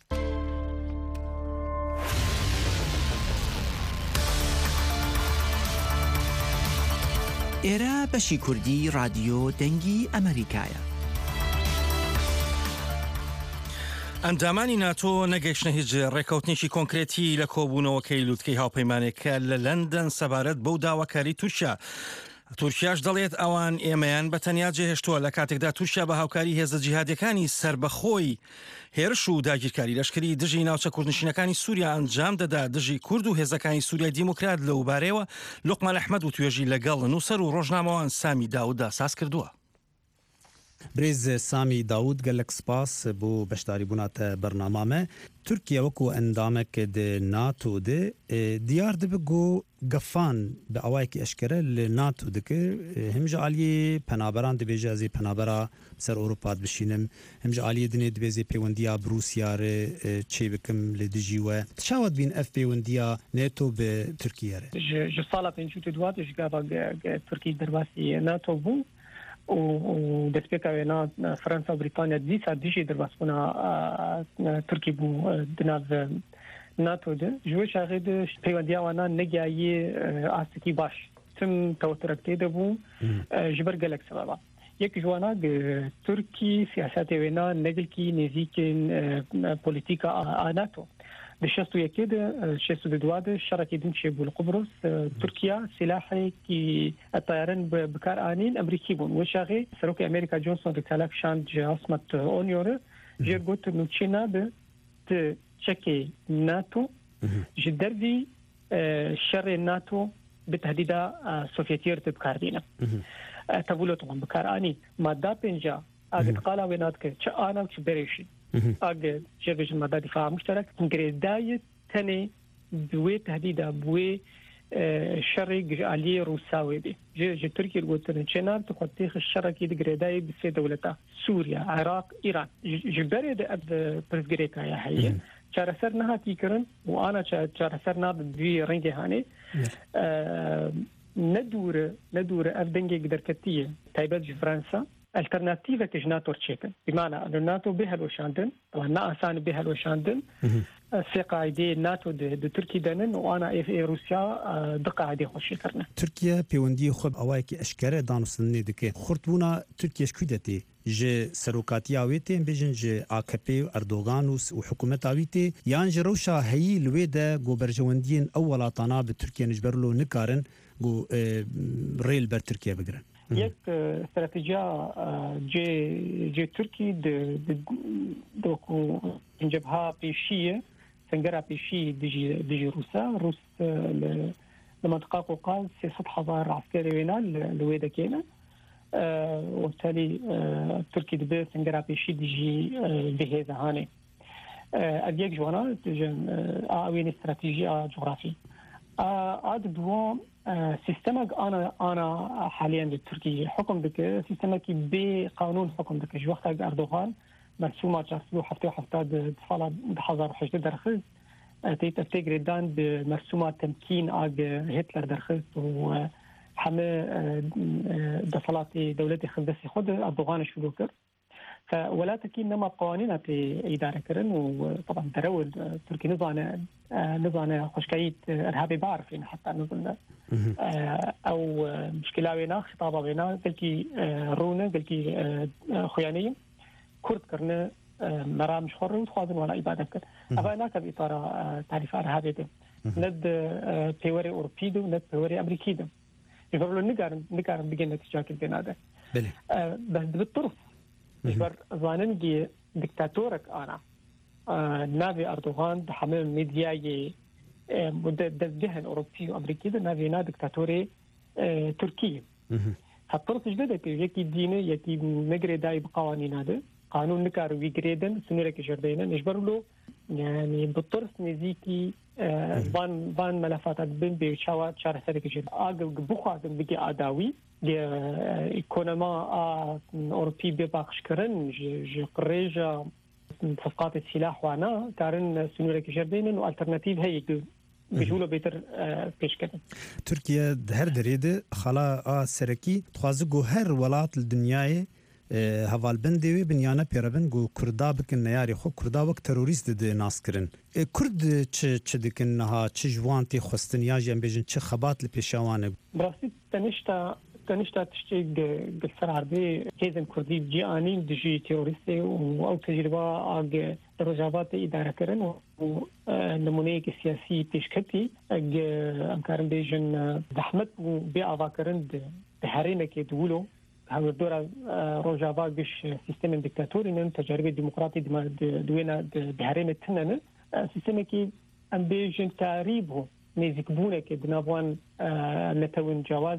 ئێرە بەشی کوردی رادیۆ دەنگی ئەمریکایە. ئەندامانی ناتۆ نەگەیشتە هیچ ڕێکەوتنێکی کۆنکرێتی لە کۆبوونەوەکەی لووتکەی هاوپەیمانێکە لە لەندەن سەبارەت بەو داواکاری تورکیا. تورکیاش دەڵێت ئەوان ئێمەیان بە تەنیا جێهێشتووە لە کاتێکدا تورکیا بە هاوکاری هێزە جیهادیەکانی سربەخۆی هێرش و داگیرکاری لەشکری دژی ناوچە کوردنشینەکانی سووریا ئەنجام دەدا دژی کورد و هێزەکانی سووریای دیموکرات لەو بارەیەوە لوقمان ئەحمەد و توێژی لەگەڵ نووسەر و ڕۆژنامەوان سامی داووددا ساز کردووە. برێز سامی داود gelek spas بۆ بەشداریبووناتە بەرنامامە تورکیا وەکو ئەندامێک ناتۆ de دیار dibe got gefan bi awayekî eşkere li NATO dikir him ji aliyê penaberan dibêje ez ê penabera ser Ewropa bişînim him ji aliyê dinê dibêze pêwendiya bi Rûsya re çê bikim li dijî we çawa dibîn ev pêwendiya NATO bi Tirkiye re ji sala pênc û duat ji gava Tirkî derbasî NATO bû û destpêka wê na Fransa û Brîtanya dîsa dijî derbasbûna Tirkî bû di nav NATO de ji wê şaxê de pêwendiya wan negiyayê astikî baş tim tewtirak tê de bû ji ber gelek sebeba yek ji wan Tirkî siyasetê wê na negilkî nêzîkên polîtîka a NATO di şest û yekê de şest û duwa de şerekê din çêbû li Qubrus Tirkiya silahekî tayaran bi kar anîn Emerîkî bûn wê şaxê Serokê Amerîka Johnson di telek şand ji Asmat Onyore jêr got nûçê nabe di çekê NATO ji dervî şerê NATO bi tehdîda Sovyetiyê re bikardîne tevûlot wan bi kar anî madda pênca agê qala wê nadike çi ana çi berêşî agê jêbêjin madda dîfa muşterek girêdayê tenê bi wê tehdîda bi wê şerê aliyê Rûsa wê bê ji Tirkiye gotin çênar tu xwe têxi şerekî di girêdayê bi sê dewleta Sûriya, Iraq, İran ji berê de ev pirsgirêkaya heye çareser nehatî kirin û ana çareser nabe vî rengê hanê nedûre nedûre ev dengê derketiye taybet ji Fransa alternatîvek ji NATO çêkin bîmana li NATO bê helweşandin ne asan bê helweşandin sê qaidê NATO di Tirkî denin û ana ê Rûsya di qaidê xweşî kirine. Tirkiye pêwendiyê xwe awayekî eşkere danûstinê dike. Xurtbûna Tirkiye ji ku detê ji serokatiya wê tên bêjin ji A K P Erdogan û hikûmeta wî tê yan ji rewşa heyî li wê de got berjewendiyên ew welatana bi Tirkiye ji ber lo nikarin got rê li ber Tirkiye bigirin. یک استراتژیا جه جه ترکی د دوکو جبهه پیشیه سنگرا پیشی دیجی دیجی روسا روس لمنطقه قوقاز ستة آلاف عسكري وينال لويدا كينا وبالتالي تركي دبي سنگرا پیشی دیجی بهذا هاني اديك جوانا اوين استراتيجيه جغرافي عاد دوام سيستمك انا انا حاليا بالتركيا حكم بك سيستمك بقانون حكم بك جو وقت اردوغان مرسومه جاسلو حتى حتى دفعه بحظر حجه درخز تيت تيجريدان بمرسومه تمكين اج هتلر درخز و همه دەسەڵاتی دەوڵەتی خندەسی خۆ ئەردوغان شروع کرد فولاتكي نما قوانين في إدارة كرن وطبعا ترول تركي نظانة نظانة خشكاية إرهابي بعرفين حتى نظن أو مشكلة بينا خطابة بينا قلكي رونة قلكي خيانية كرد كرنا مرا مش خور وتخاذن ولا إبادة كر أبا هناك بإطار تعريف إرهابي ده ند بيوري أوروبي ده ند بيوري أمريكي ده يقولوا نقارن نقارن بيجي نتيجة كده ده بس بالطرف يبر ظاننجي دكتاتورك أنا نافي أردوغان بحمل ميدياي دذهن أوروبي وأمريكي ده نافي نا دكتاتوري تركي هالطرف جديد يجي دينه يجي مجري داي بقوانين هذا قانون نكار ويجريدن سنورك جردينا نجبر له يعني بالطرف نزيكي بان بان ملفات بين بيشاوات شارع سرك جد أقل بخوات بيجي عداوي إيكونوما أوروبي بباقش كرن ج قريجة صفقات السلاح وانا كارن سنورك جردينا والترناتيف هي بجولة بيتر پیش کردن. ترکیه هر دريده خلا آ سرکی تخوازه گو هر ولات الدنیای هوال بندوی بنیانه پیربن گو کردا بکن نیاری خو کردا وک تروریست ده ناس کرن. کرد چه چه دکن نها چه جوانتی خستنیا جنب بجن چه خبات لپیشوانه. براستی تنشتا تنشتا تشتي قصر عربي كيزن كردي جي آنين دجي تيوريستي أو تجربة آج رجابات إدارة كرن ونمونيك سياسي تشكتي أج أمكارن بيجن زحمت وبيعضا كرن بحرينة كيدولو هاو الدورة رجابات بيش سيستم ديكتاتوري نن تجربة ديمقراطي دوينة بحرينة تنن سيستم كي أم بيجن تاريبه نيزكبونه كدنابوان نتوين جواز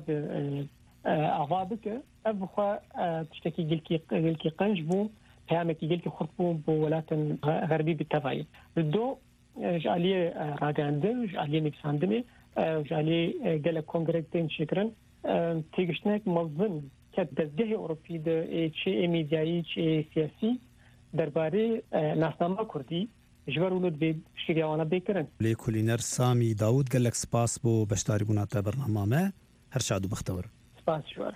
أعضابك أبخوا تشتكي جلكي جلكي قنج بو هامك جلكي خطبو بولات غربي بالتبعية الدو جالية راجاندم جالية نفساندمي جالية جل كونغريتين شكرا تيجشناك مظن كتدزجه أوروبي ده شيء ميديائي شيء سياسي درباري ناسنامه كردي جبر ولود بي شريعانا بيكرن ليكولينر سامي داود قال لك سباس بو بشتاري بناتا برنامه هر شادو بختور سپاس شوار.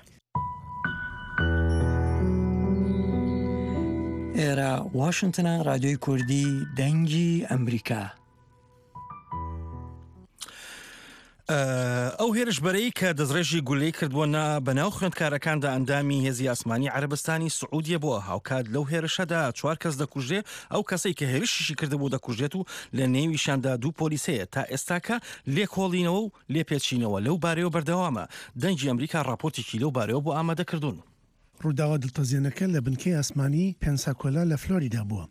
ئێرە واشنگتنە رادیۆی کوردی دەنگی ئەمریکا. ئەو هێرش بەرەی کە دەزڕێژی گولەی کردبووە بەناو خوێندکارەکاندا ئەندامی هێزی ئاسمانی عەرەبستانی سعودیە بووە هاوکات لەو هێرشەدا چوار کەس دەکوژێ ئەو کەسەی کە هێرشیشی کردبوو دەکوژێت و لە نێویشاندا دوو پۆلیسەیە تا ئێستاکە لێکۆڵینەوە و لێپێچینەوە لەو بارەوە بەردەوامە دەنگی ئەمریکا راپۆرتێکی لەو بارەوە بۆ ئامادەکردوون. ڕووداوە دڵتەزیێنەکە لە بنکەی ئاسمانی پێنساکۆلا لە فلۆریدا بووە.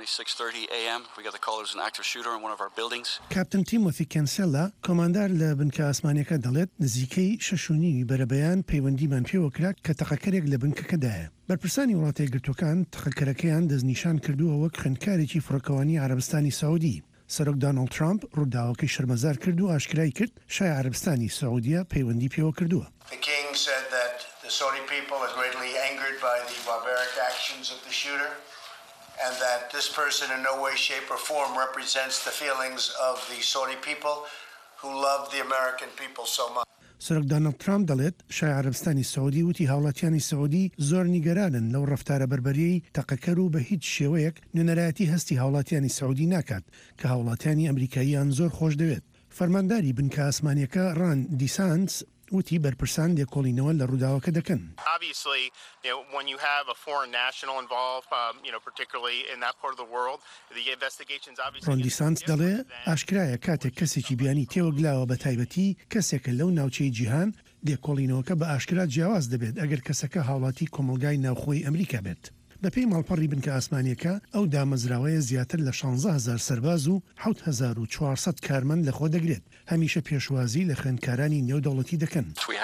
کاپتن تیمۆتی کەنسێلا کۆماندار لە بنکە ئاسمانیەکە دەڵێت نزیکەی شەش و نیوی بەرەبەیان پەیوەندیمان پێوە کرا کە تەقەکەرێک لە بنکەکەدایە. بەرپرسانی وڵاتە یەکگرتووەکان تەقەکەرەکەیان دەستنیشان کردووە وەک خوێندکارێکی فڕۆکەوانی عەرەبستانی سعودی. سەرۆک دۆناڵد ترامپ ڕووداوەکەی شەرمەزار کرد و ئاشکرای کرد شای عەرەبستانی سعودیە پەیوەندی پێوە کردووە. The Saudi people are greatly angered by the barbaric actions of the shooter, and that this person in no way, shape, or form represents the feelings of the Saudi people who love the American people so much. سەرۆک دۆناڵد ترامپ دەڵێت شای عەرەبستانی سعودی وتی هاوڵاتیانی سعودی زۆر نیگەرانن لەو ڕەفتارە بەربەریەی تەقەکەر و بە هیچ شێوەیەک نوێنەرایەتی هەستی هاوڵاتیانی سعودی ناکات کە هاوڵاتیانی ئەمریکاییان زۆر خۆش دەوێت. فەرمانداری بنکە ئاسمانیەکە ڕان دیسانس وتی بەرپرسان لێکۆڵینەوە لە ڕووداوەکە دەکەن. Obviously, you know, when you have a foreign national involved, um, you know, particularly in that part of the world, the investigations obviously. ڕۆن دیسانس دەڵێ ئاشکرایە کاتێک کەسێکی بیانی تێوەگلاوە بە تایبەتی کەسێکە لەو ناوچەی جیهان لێکۆڵینەوەکە بە ئاشکرا جیاواز دەبێت ئەگەر کەسەکە هاوڵاتی کۆمەلگای ناوخۆی ئەمریکا بێت. بەپێی ماڵپەڕی بنکە ئاسمانیەکە ئەو دامەزراوەیە زیاتر لە شانزە هەزار سەرباز و حەوت هەزار و چوارسەد کارمەند لەخۆ دەگرێت. هەمیشە پێشوازی لە خوێندکارانی نێودەوڵەتی دەکەن.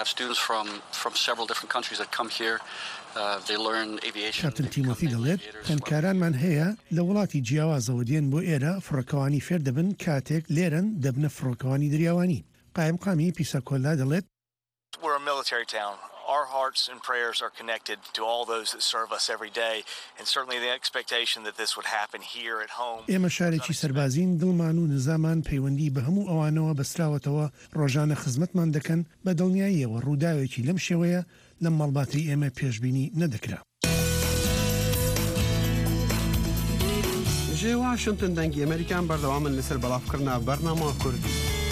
کاپتن تیمۆتی دەڵێت خوێندکارانمان هەیە لە وڵاتی جیاوازەوە دێن بۆ ئێرە فڕۆکەوانی فێر دەبن کاتێک لێرن دەبنە فڕۆکەوانی دریاوانی. قایمقامی پیساکۆلا دەڵێت our hearts and prayers are connected to all those that serve us every day, and certainly the expectation that this would happen here at home. ئێمە شارێکی سەربازین دڵمان و نزامان پەیوەندی بە هەموو ئەوانەوە بەستراوەتەوە ڕۆژانە خزمەتمان دەکەن بە دڵنیاییەوە ڕووداوێکی لەم شێوەیە لەم مەڵباتەی ئێمە پێشبینی نەدەکرا. جێ واشنتن دەنگی ئەمریکان بەردەوامن لەسەر بەڵافکردنا بەرنامە کوردی.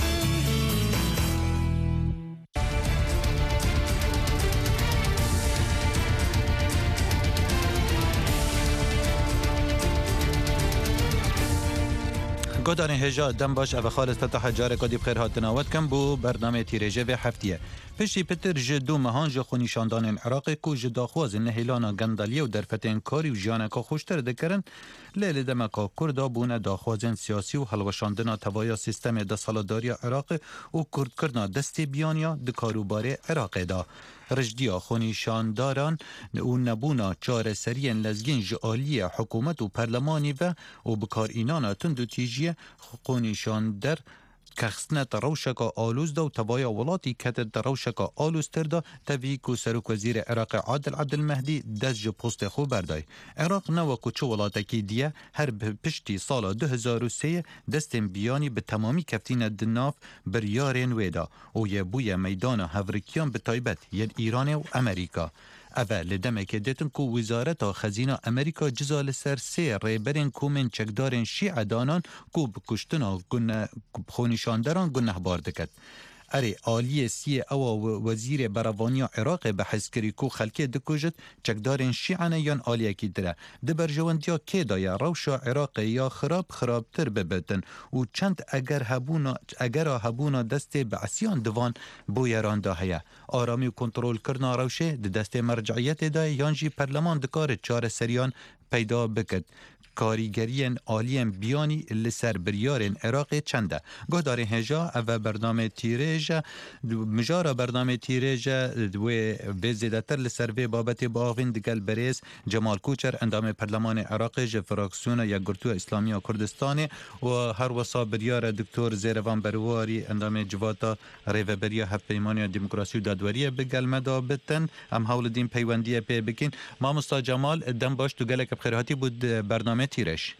گۆدانی هێژا دەم باش ئەvە خالص تەتەحە جارێکا دی بخێر هاتناوەت کەم بوو بەرنامەی تیرێژەvê هەفتیە. پشتی پتر ji du mehan ji xwînîşandanên Iraqê ku ji daxwazên nehêlana gendaliye û derfetên karî û jiyaneka xweştir dikirin, lê li demeka Kurda bûne daxwazên siyasî û helweşandina tevaya sîstemê desaladariya Iraqê û kurdkirina destê biyaniya di karûbarê Iraqê da. Rijdiya xwînîşandaran û nebûna çareseriyên lezgîn ji aliyê hikûmet û perlemanî ve û bikarînana tund û tîjiye xwînîşander کەخستنە ڕەوشەکە ئالوزدا و تەوایە وڵاتی کەتە ڕەوشەکە ئالوستردا تەوی و سەرۆکوەزیرە عێراقی عادل عەبدولمەهدی دەست ji پۆستê xwe berdای. Iraq newek çi welatekî diye her piştî sala du hezar û sêyê destên biyanî bi temamî keftîne di nav biryarên wê da û yê bûye meydana hevrikiyan bi taybet yên Îranê û Amerîka. Ev li demekê dêtin ku Wîzareta Xezîna Amerîka ciza li ser sê rêberên komên çekdarên Şîe danan ku bi kuştina xwînîşanderan gunehbar diket. Erê aliyê siyê ewa wezîrê berevaniya Iraqê behs kirî ku xelkê dikujit çekdarên Şîene yan aliyekî dire. Di berjewendiya kê da ya rewşa Iraqê ya xirab xirabtir bibitin û çend eger hebûna egera hebûna destê bi esyan divan bo yeran da heye. Aramî û kontrolkirina rewşê di destê merciyetê de yan jî perleman dikare çareseriyan peyda bikit. کاریگرین عالیم بیانی لسر بریارین عراقی چنده گهدارین هجا او برنامه تیریجه مجارا برنامه تیریجه و بزیدتر لسر وی بابت باغین دگل بریز جمال کوچر اندام پرلمان عراقی جه فراکسیون یا گرتو اسلامی و کردستانی و هر وصا بریار دکتور زیروان برواری اندام جواتا ریو بریا هف پیمانی دموکراسی و دادوریه بگل مدا بتن هم حول دین پیوندیه پی بکین ما مستا جمال دم باش تو گلک بخیراتی بود برنامه تیرش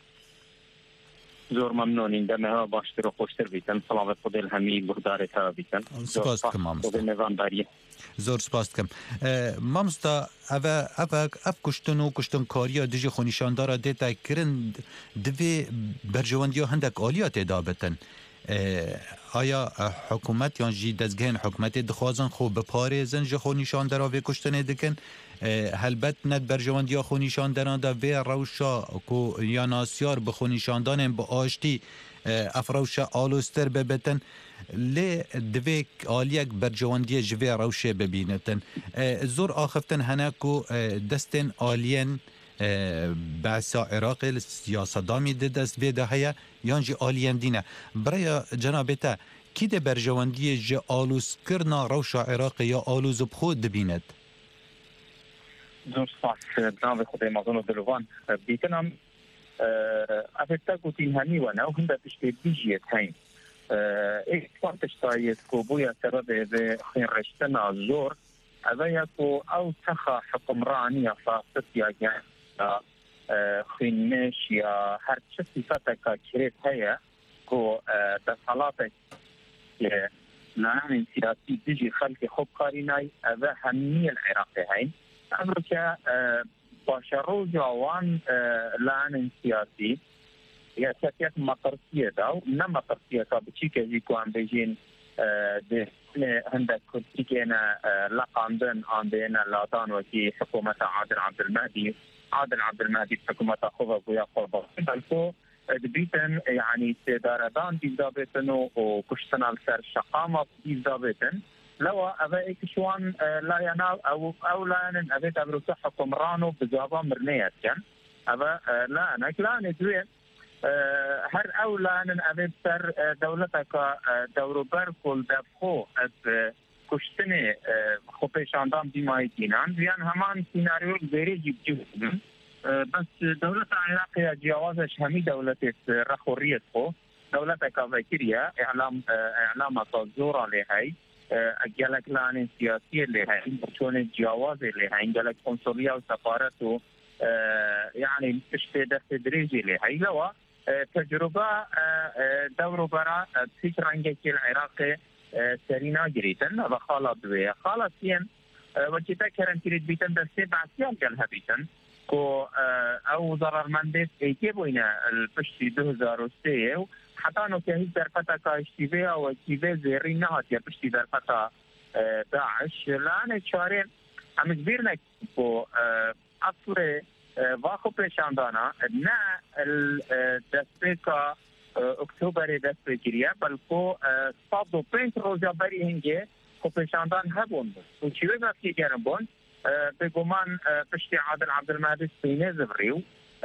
زور ممنونین دمها باشتر و خوشتر بیتن سلامت خود الهمی بردار تا بیتن سپاس کم مامستا زور سپاس کم مامستا او او اف کشتن و کشتن کاریا دژی خونیشاندارا دیتا کرن دوی برجواندیا هندک آلیات دابتن آیا حکومت یا جی دزگهن حکومت دخوازن خوب بپارێزن ji xwînîşandera vê kuştinê dikin helbet net berjewendiya xwînîşanderan da vê rewşa ku ya nasyar bi xwînîşandanên bi aştî ev rewşa alûstir bibitin lê divê aliyek berjewendiyê ji vê rewşê bibînitin. Zor axiftin hene ku destên aliyên بحثا عراقی سیاستدامی ده دست ویده هیا یان جی آلیم دینه برای جنابتا کی ده برجواندی جی آلوز کرنا روشا عراقی یا آلوز بخود دبیند؟ زور سپاس جناب خدای مازن و دلوان بیتنم افتا گوتین همی و نو هنده تشتی بیجیت هین ایک پانتش تایید که بویا سرده ده خین رشتنا زور اوه یکو او تخا حکمرانی فاسد یا گن خینش یا هر چه صفت که کرد هیا که در صلات لعنان سیاسی دیجی خلق خوب کاری نای اوه همی العراق هین امرو که باشرو جوان لعنان سیاسی یا سیاسیت مقرسیه داو نه مقرسیه که بچی که جی که هم بجین ده هندك كنا لقاندن عندنا لادان وكي حكومة عادل عبد المهدي عادل عبد المهدي حكومة خوفا ويا قربا بلكو دبيتن يعني سيداردان ديزابتن وكشتنا السر شقامة ديزابتن لو أبا شوان لا ينال أو أو لا ينن أبي تبرو حكمرانو بزوابا مرنيات كان أبا لا أنا لا ندوي هر اولان اوید سر دولتک دوروبر کل دفخو از کشتن خوپیشاندام دیمایی دینان بیان همان سیناریو زیری جیب جیب بس دولت عراقی جوازش همی دولت رخوریت خو دولتک وکریه اعلام اعلام زورا لیهی جالك لان سياسية لها شون جواز لها جالك قنصلية وسفارة يعني تشتي دست تدريجي لها لوا تجربة دور برا في رنجة العراق سرينا جريتن وخالط بها خالصين وجدت كرم تريد بيتن دست بعثيان جالها بيتن كو او ضرر مندس ايكيبوينا البشتي دو هزار وسته حتى انه كهي درفتا كاشتيبه او اشتيبه زيري نهات يا بشتي درفتا داعش لان شارين هم كبيرنا كو اصل واخو پیشاندانا نا الدستيكا اكتوبر دستگیریه بلکو صد و پنج روزه بری هنگه خو پیشاندان هبون و چیوه بفتی گرم بون بگمان پشتی عادل عبدالمهدی سینه زبریو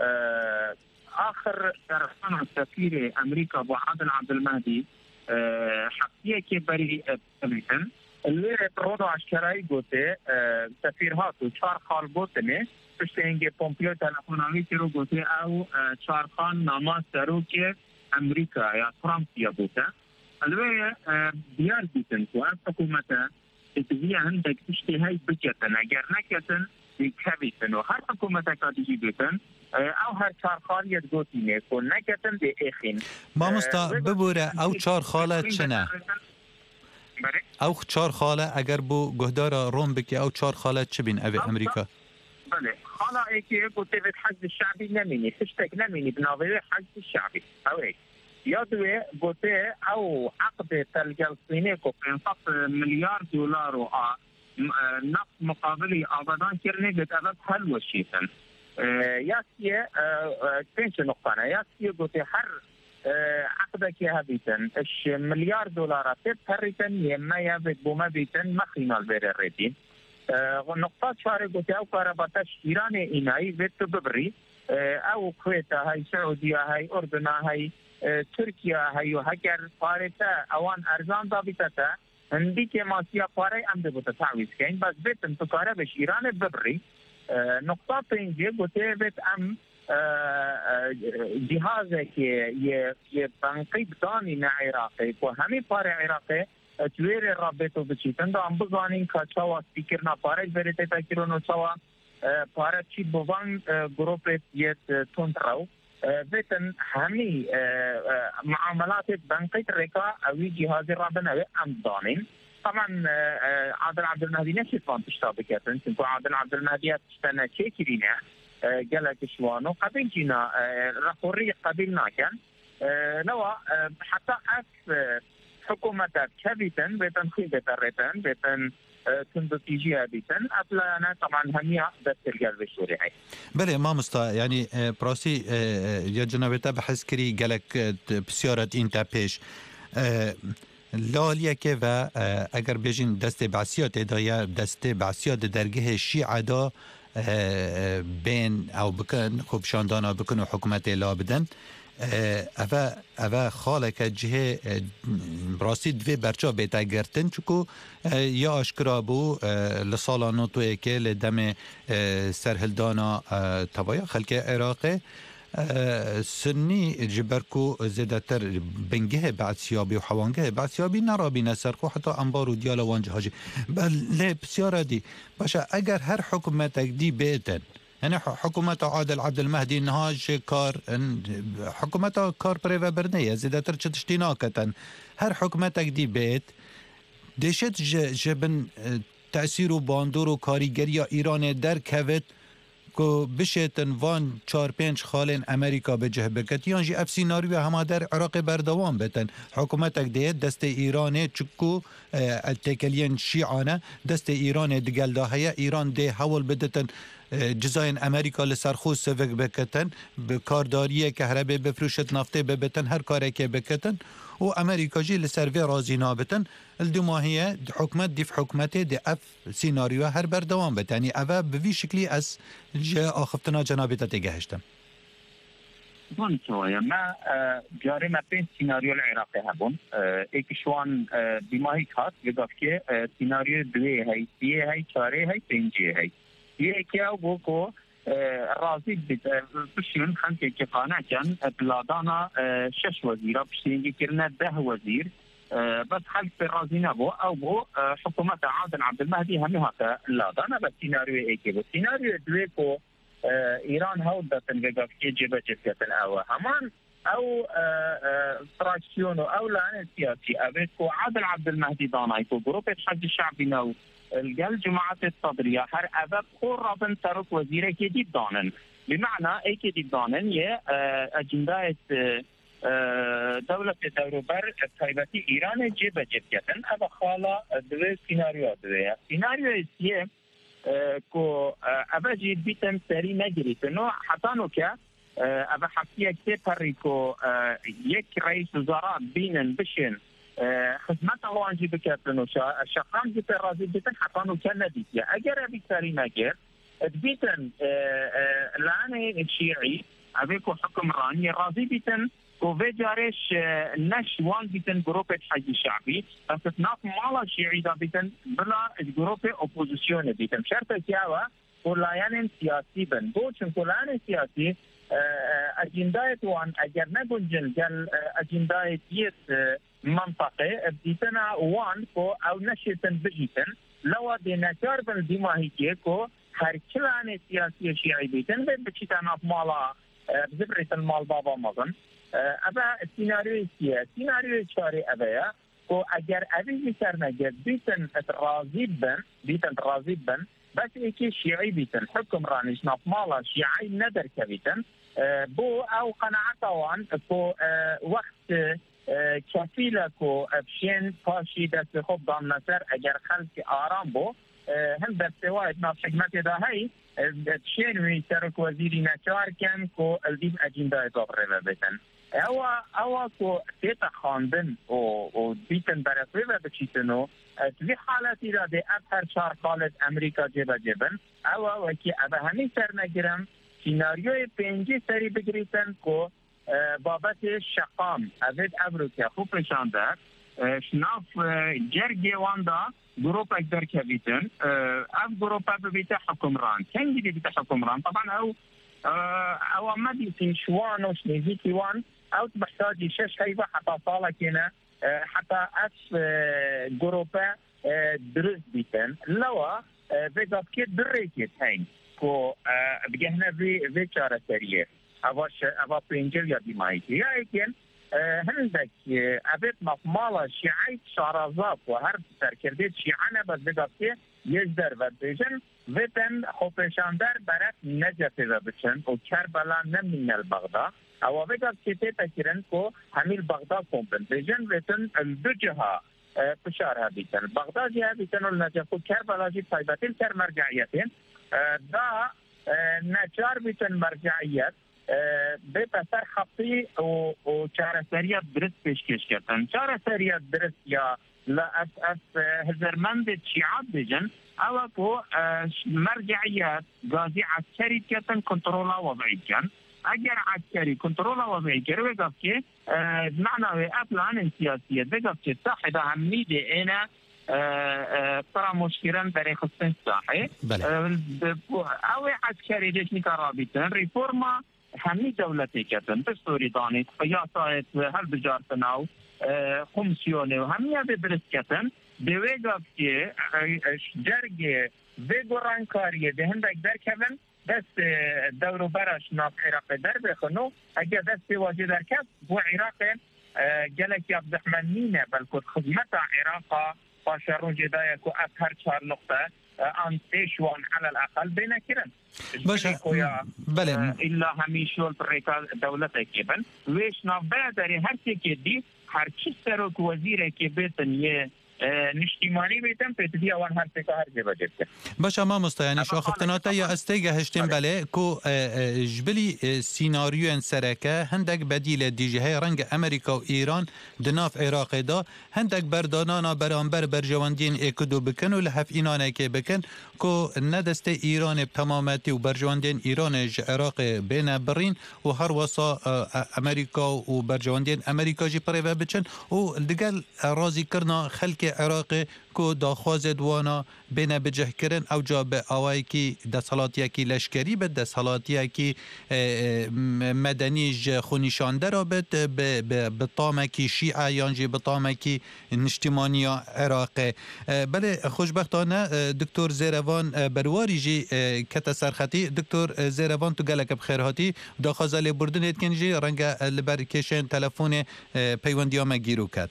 آخر درخان سفیر امریکا با عادل عبدالمهدی حقیه که بری بمیتن اللي رودو عشكري قوتي سفير هاتو چار خال قوتني پشت اینگه پومپیو تلفناوی رو گوته او چارخان نامه سروک امریکا یا فرانسیا بوده الوی دیار بیتن که از حکومت اتویه هندک پشتی های بکتن اگر نکتن بیکویتن و هر حکومت کاتیجی بیتن او هر چارخالیت گوتینه که نکتن دی ایخین ما مستا ببوره او چارخاله چنه؟ او چارخاله اگر بو گهدار روم بکی او چارخاله چه بین او امریکا؟ بله حالا ایکی گوته به حزب الشعبي نمینی تشتك نمینی بناوی حزب الشعبي او ایک یادوی گوته او عقد تلجلسینه کو پنصد مليار دولار و نفط مقابلی آبادان کرنه گت اغد حل وشیتن یاسیه پنچ نقطانه یاسیه گوته هر عقده که هبیتن اش مليار دولار تبتريتن يما يابد بوما بيتن ما خينال بير الريتين نقطة شارع قلت أو كهرباتش إيران إناي بيت ببري أو كويتا هاي سعودية هاي أردن هاي تركيا هاي وهجر فارتا أوان أرزان ضابطتا هندي كماسيا فاري أم دبوتا تعويز كين بس بيت انتو كهرباش إيران ببري نقطة تنجي قلت بيت أم جهازك ي يبنقيب داني نا عراقي وهمي فاري عراقي تویر رابطه بچیتن دا ام بزانین که چوا سپیکر نپاره بريته تاکیرونو چوا پاره چی بوان گروپ یت تونتراو بيتن همي معاملات بنقيت ريكا اوي جهاز رابن اوي ام دانين طبعا عادل عبد المهدي نشي فان تشتابكاتن تنكو عادل عبد المهدي تشتنا تشيكرينا قالك شوانو قبل جينا رخوري قبلنا كان لو حتى اف حكومتات كبيتن بيتن خيبة الريتن بيتن تندتيجيها بيتن أبلانا طبعا همية دسترجال بشوري هاي بله ما مستا يعني براسي يا جنابتا بحث كري قالك بسيارة انتا بيش لاليه که و اگر بيجين دست بعثيات دا یا دست بعثيات درگه شیعه دا بين او بكن خوب شاندانا بكن و حكومت لا بدن اوه اوه خاله که جه براستی دوی برچا بیتا گرتن چکو یا اشکرا بو لسالا نوتوی که لدم سرهلدانا توایا خلک عراقه سنی جبرکو زیادتر بنگه بعثیابی و حوانگه بعثیابی نرابی نسرکو حتی انبار و دیال وانجه هاجی بله بسیاره دی باشه اگر هر حکومت دی بیتن يعني حكومة عادل عبد المهدي نهاج كار حكومة كار بريفا برنية زيادة تشتيناكة هر حكومتك دي بيت ديشت جبن تأثير باندور و كاريگريا إيران در كوت كو بشتن وان چار پنج خالين أمريكا بجه بكت يانجي اف سيناريو هما در عراق بردوان بتن حكومتك دي دست إيران چكو التكاليين شيعانه دست إيران دقل داهية إيران دي حول بدتن جزاین امریکا لسرخو سوک بکتن به کارداری کهربه بفروشت نفته ببتن هر کاری که بکتن و امریکا جی لسروی رازی نابتن الدماهیه حکمت دیف حکمته دی اف سیناریو هر بردوام بتنی اوه بوی شکلی از جا آخفتنا جنابیتا تگهشتم بون سوایا ما جاری ما پین سیناریو العراقی هبون ایک شوان دیماهی کات بگفت که سیناریو دوی هی سیه هی چاره هی پنجه هی یکی او بو کو راضی بشین خمسه که قانع کن بلادانا شش وزیره بشینگی کرنه ده وزیر بس خلف راضي نبو او بو حكومه عادل عبد المهدي هم هكا لا دانا بس سيناريو ايكي بو سيناريو دويكو ايران هودا تنجاك جيبه جفتن او همان او فراكسيون او لان سياسي ابيكو عادل عبد المهدي دانا يكو جروب الحج الشعبي نو الجل جماعه الصدريه هر ابد خور رابن ترك وزير جديد دانن بمعنى اي جديد دانن يه اجنده دولة دوروبر تایبەتی ایران جێبە جێبکەن ئەوە خاڵە دوێ سیناریۆ دوێیە سیناریۆ سیە کۆ ئەوە جێ بیتن سەری نەگریتنەوە حەتانۆکە ئەوە حەفتەیەک تێپەڕی کۆ یەک ڕئیس وزەرا بینن بشن خزمەت ئەوانجی بکەن و شەقام جێ ڕازی بێتن حەتانۆکە نەدیتە ئەگەر ئەوی سەری نەگرت بیتن لانێ شیعی ئەوێ کۆ حکمڕانی ڕازی بیتن وفي جارش نشوان بيتن جروب الحج الشعبي بس ناف مالا شيعي دا بيتن بلا جروب اوبوزيسيون بيتن شرط كياوا كليان سياسي بن بوشن كليان سياسي اجندايت وان اگر نگنجن جل اجندايت يت منطقه بيتنا وان كو او نشيتن بجيتن لو دي نشار بن دماهي كو هر كلان سياسي شيعي بيتن بچيتا ناف مالا بزبريت المال بابا مغن ابا سيناريو سيا سيناريو شاري ابايا كو اگر ابي بيتر نجد بيتن راضي بن بيتن راضي بن بس ايكي شيعي بيتن حكم رانيش ناف مالا شيعي ندر كبيتن بو او قناعتوان كو وقت كفيلة كو بشين فاشي دست خوب دام نسر اگر خلق آرام بو هم دستوايد ناف حكمت دا هاي بشين ويترك وزيري نچار كان كو الدين اجندا دابره بيتن اوا اوا كو تيتا خاندن او او بيتن برسوي بچيتنو في حالتي را دي اكثر شهر قالت امريكا جيبا جيبن اوا وكي ابا همي سر نگرم سيناريو پنجي سري بگريتن كو بابت شقام ابد امريكا خوب نشانده شناف جرگي واندا جروب اقدر كبيتن اف جروب ببيت حكمران كان جدي بيت حكمران طبعا او او ما دي شوان وش نزيكي وان او تحتاج شش هيبه حتى صالة كنا حتى اف جروب درس بيتن لوا بيقف كيت بريكت هين كو بجهنا في في شارع سريع اواش اوا بينجل يا دي مايكي يا اكن هندك ابيت مفمالا شيعي شارازات وهر سركرديت شيعنا بس بقى يجدر وبيجن وتن خوفشاندر برات نجف وبشن وكربلا من البغداد او بقى كتير تكرن كو هميل بغداد كومبن بيجن وتن الدجها فشارها بيتن بغداد جها بيتن النجف وكربلا جي طيبتين كر مرجعيتين دا نجار بيتن مرجعيات به پسر خطی و و چارەسەریە درست پێشکەش کردن چارەسەریە درست یا لە ئەس ئەس هزەرمەندێت شیعات بێژن ئەوە بۆ مەرجعیەت گازی عسکەری کردن کۆنتڕۆڵا وەضعی بکەن ئەگەر عسکەری کۆنتڕۆڵا وەضعی کرد بێگە بکێ معناوێ ئەپلانên سیاسیە بێگە بکێ ساحێدا هەمنی دێنە فراموشكران برای خصوصا ساحه اوه عسكري ليش نكرابيتن ريفورما همي دولتي كتن بستوري دانيت قياسات هل بجارتناو خمسيوني وهمي هذا برس كتن بويقف كي جرگي بيقران كاريه بهندك در كبن بس دورو برش ناف عراق در بخنو اگه دست بواجه در كب بو عراق جلك يابد احمنينه بلكو خدمت عراق باشرون جدايكو أكثر شهر نقطة أن تشوان على الأقل بين كرن باشا بله إلا هميشول بريكا دولة كيبن ويش نافبه داري هر تيكي دي هر چي سروك وزيره كي بيتن يه نشتیمانی بیتم پیتدی آوان هر تکا هر جبا جبته باشه ما مستیانی شو خفتناتا یا استیگه هشتیم بله کو جبلی سیناریو سرکه هندک بدیل دیجه رنگ امریکا و ایران دناف عراق دا هندک بردانانا برانبر برجواندین اکدو بکن و لحف اینانه که بکن کو ندست ایران بتمامتی و برجواندین ایران عراق بین برین و هر وصا امریکا و برجواندین امریکا جی پریوه بچن و دگل رازی کرنا خلک عراق کو داخواز دوانا بین بجه کرن او جا به آوائی کی دستحالاتی کی لشکری به دستحالاتی کی مدنی خونیشانده را بد به طامکی شیعه یانجی به طامکی نشتیمانی عراق. بله خوشبختانه دکتر زیروان برواری جی کت سرخطی دکتر زیروان تو گلک بخیر هاتی داخواز لی بردن اتکن جی رنگ لبرکشن تلفون پیوندی آمه گیرو کد.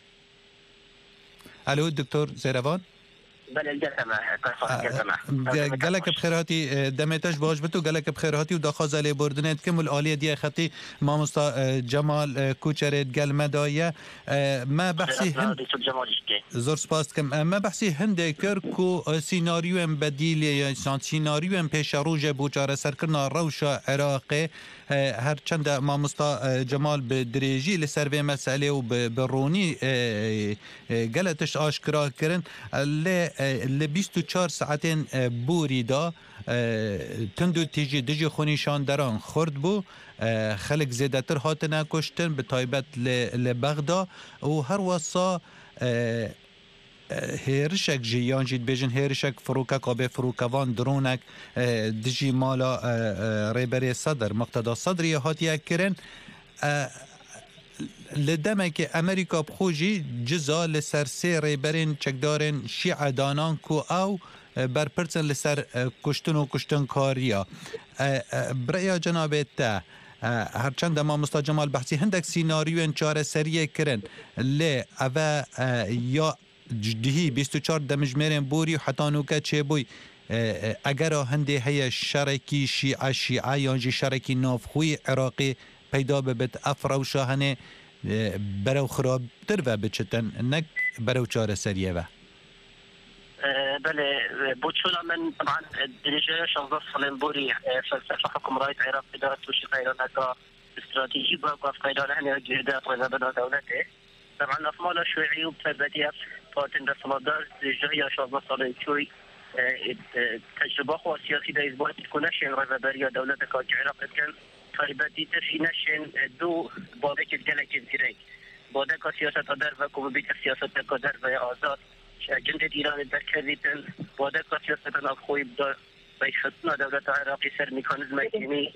الو دکتر زیروان؟ بله الجسمة قالك بخيراتي دمتش باش بتو قالك بخيراتي وداخوز علي بردنت كم الآلية دي خطي ما مستا جمال كوچرت قال مدايا ما بحثي هند زور سپاس كم ما بحثي هند كركو سيناريو بديل يا سيناريو پیش روج بوچاره سرکرنا روشا عراقي هر چند ما مستا جمال بدريجي لسر مسألة وبروني قالتش آشكرا كرن ل بیست و چهار ساعتين بوري دا تندو تيجي دجي خونيشان دران خورد بو خلق زيادتر هاتنا كشتن بتايبت لبغدا و هر وصا هيرشك جيان جيد بيجن هيرشك فروكا قابي فروكوان درونك دجي مالا ريبري صدر مقتدا صدري هاتيا كرن لدمك امريكا بخوجي جزا لسر سيري برين چكدارن شيعة دانان كو او برپرسن لسر كشتن و كشتن كاريا برأي جنابه تا هرچند ما مستا جمال بحثي هندك سيناريو انچار سريه كرن لي اوه يا جدهي بیست و چهار دمجمرين بوري وحتى نوكا چه بوي اگر هنده هي شركي شيعة شيعة يانجي شركي نافخوي عراقي پیدا ببت افرو شاهنه برو خراب تر و بچتن نک برو چاره سریه و بله بوتشولا من طبعا درجة شنظف فلنبوري فلسفة حكم رأي عراق إدارة وشي قيدانك استراتيجي بقى في قيدان هنه جهدات وزبنا دولته طبعا أفمالا شويعي وبتبدية فاتن رسمدار درجة شنظف فلنبوري تجربة خوا سياسي دا إثبات تكونش رغبارية دولتك عراق كان طيبتي تفي نشن دو بادك الجلك الزيري بادك سياسة در و كوبيت سياسة در و آزاد جند ایران در کردن بادك سياسة نافخوي بدا بيخطنا دولة عراقي سر ميكانيزم ايتيني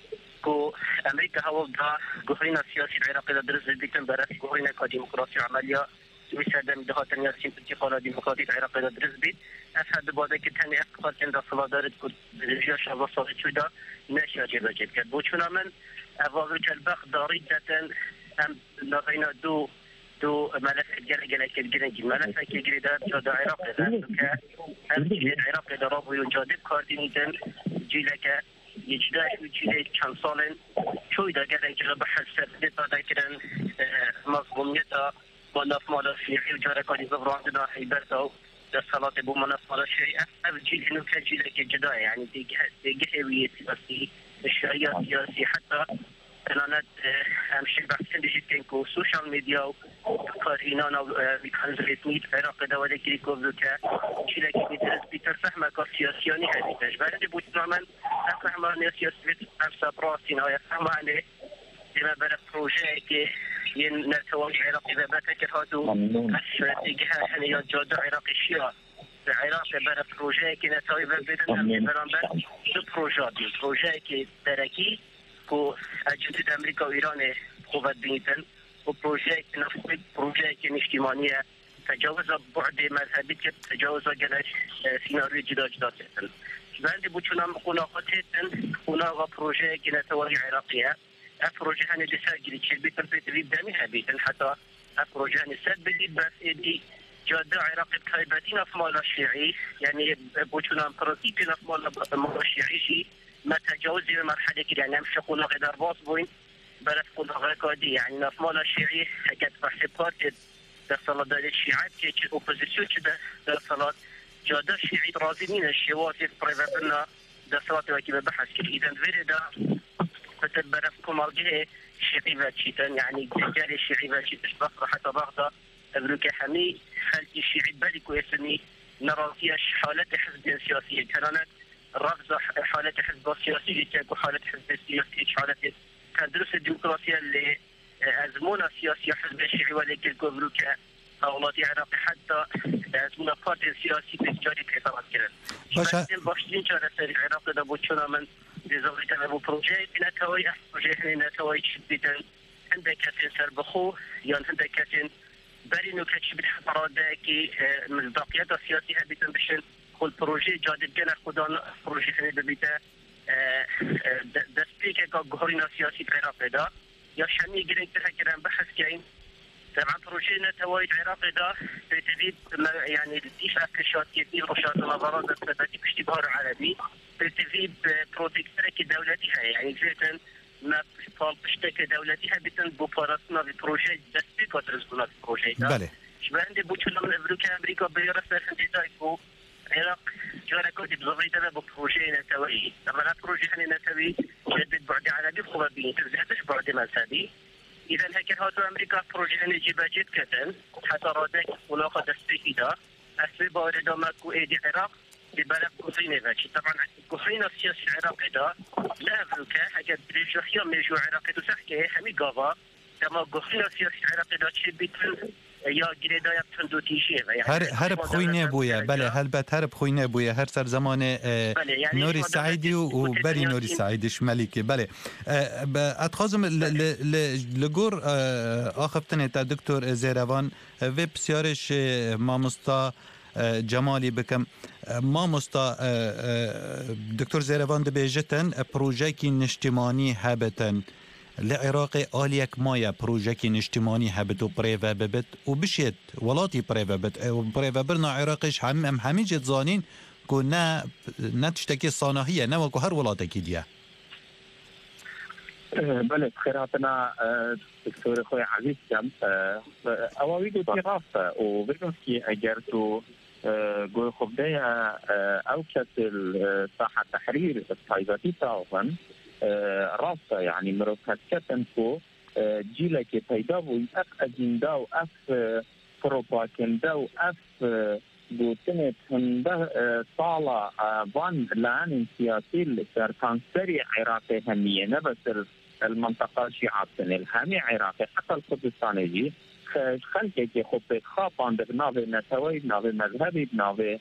كو امريكا هوا بدا قهرين سياسي العراقي درز بيتن براسي قهرين كديمقراطي عملية ويسادم دهاتن ياسين انتقال ديمقراطي العراقي درز بيت افهد بادك تاني افقات عند صلادارت كو رجال شعب صالح شودا ناشي عجيبة جدا بوچونا من افاغرج البخ داري جاتن ام لغينا دو دو ملف الجرى جلك الجنجي ملف كجريدات جدا عراق ذاتك هم جيل العراق درابو ينجادب كاردينيتن جيلك يجداش وجيلك كان صالن شوي دا جلك جرى بحث سبدتا داكرن مظلوميتا ونف مالا فيحي وجاركاني زبراندنا حيبرتو الصلاة أبو مناص على شيء أفجيل إنه كجيل كجدا يعني تيجي هوية سياسي الشرعية سياسي حتى أنا أمشي بحثين جدا كو سوشيال ميديا وقارئين أو بيكانزلتني عراق دولة كريكو بلوكا جيل كميترس بيترفهم كسياسياني هذه تجبر اللي بوتنامن أفهم عن سياسي نفس براسين أو يفهم عنه لما بدأ بروجي ين نتواجه عراقي بابتك هاتو استراتيجيها حنيا جادة عراقي شيا العراق برا بروجي كي نتواجه بدنا هم برانبر دو بروجاتي بروجي كي تركي كو أجهزة أمريكا وإيران قوة بينتن وبروجي كي نفسك بروجي كي اجتماعية تجاوز بعد مذهبي تجاوز جلش سيناريو جدا جدا تن بعد بوشنا مقناقات تن قناقة بروجي كي نتواجه عراقية أفروج هني لساجري كلبي تنفيذ بيدامي هبيتن حتى أفروج هني سد بديد بس إدي جادة عراق بخيباتين أفمال الشيعي يعني بوشنا برتيبين أفمال الشيعي شيء ما تجاوز المرحلة كده يعني مش قلنا غير باص بوين بلد قلنا غير كادي يعني أفمال الشيعي هكذا بحثات دستالات الشيعات كي أوبوزيسيون كده دستالات جادة الشيعي رازمين الشواتف بريفابنا دستالات وكيف بحث كده إذا فردا كتب برفكم الجهة الشيعي باتشيتن يعني تجاري الشيعي باتشيتن بصرة حتى بغضة أبروك حمي خلتي الشيعي بالكو يسمي نرى حالة حزب سياسية كانت رفض حالة حزب سياسي تاكو حالة حزب سياسي حالة كان درس الديمقراطية اللي أزمونا سياسية حزب الشيعي ولكن كبروك تحولات عراقی حتی از منافات سیاسی بسیاری پیدا کردن. باشه. باشترین چاره سری عراق دا بود چون من دیزاوری تنبو پروژه نتوی پروژه هنی نتوی چید بیدن هنده کسین سر بخو یا هنده کسین بری نو کچی بیت حفراده که مصداقیت سیاسی هبیتن بشن خود پروژه جادبگن خودان پروژه هنی ببیده دستی که گهورین سیاسی عراق دا یا شمی گرنگ تحکرن بحث که این طبعا پروژه نتوي العراق ده بتدريب يعني الدفاع كشاتيتي رشاد النظارات الثباتي باشتبار عربي بتدريب بروتكترك دولتها يعني زيتن ما بشتكي دولتها بتن بوباراتنا ببروجي دستي كترزقنا ببروجي ده بله شبه عندي بوتشنا من أمريكا أمريكا بيرس في دايكو العراق جارا كودي بزغري ده ببروجي نتوي طبعا بروجي هني نتوي جدد بعد عربي بخوابين تزهتش بعد مذهبي إذا هكذا هاتو أمريكا بروجه نجيبا جد كتن حتى رادك ولاقة دستيكي دا أسوي باردا ماكو إيدي عراق ببلغ كفرين فاجي طبعا كفرين السياسي العراقي دا لا أفلوكا هكذا بريجو خيام ميجو عراقي تسحكي همي قافا كما كفرين السياسي العراقي دا تشي بيتن یا گریدا یا تندوتیشی هر هر بخوینه بویا بله هلبت هر بخوینه بویا هر سر زمان نوری سعیدی و بری نوری سعیدش ملیکه بله اتخاذم لگور آخفتن تا دکتر زیروان و بسیارش مامستا جمالی بکم مامستا دکتر زیروان دبیجتن پروژه کی نشتمانی هبتن لعراق آلیک مایا پروژه نشتمانی هبت و پریوه ببت و بشید ولاتی پریوه ببت و پریوه برنا عراقش هم هم همین جد زانین که نه نه تشتکی صانعیه نه وکو هر ولاته کی دیه بله خیراتنا دکتور خوی عزیز کم اواوی دو تیغافه و بگم که اگر تو گوی خوب ده او کتل ساحة تحرير الطائفاتي تاوفن راسته يعني مروكاتكتن كو جيلك بيداو اف اجندا و اف بروباكندا و اف بوتنت هنده طالة وان لان سياسي لسرطانسري عراقي همية نبس المنطقة شيعاتن الهامي عراقي حتى القدساني جي خلقك خب خابان بناوي نتوي بناوي مذهبي بناوي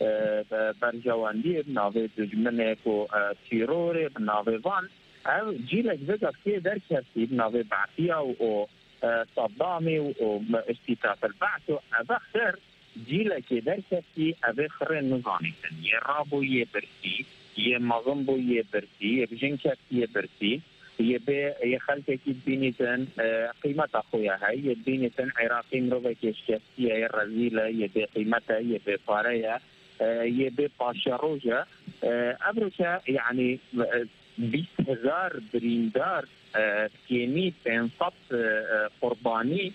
برجواندی بناوی دجمنه کو تیرور بناوی وان او جیلک وگا که در کسی بناوی بعثیه و صدامی و استیطاف البعث و اخر جیلک در کسی او خر نظامی تن یه رابو یه برسی یه مغنبو یه برسی یه بجن کسی یه برسی یه به یه خلقه کی بینیتن قیمت اخویا های یه بینیتن عراقی مروه کشکسیه یه رزیله یه به قیمته یه به پاره يبي باشاروجا أبركا يعني بیست هزار بريندار كيمي بينصط قرباني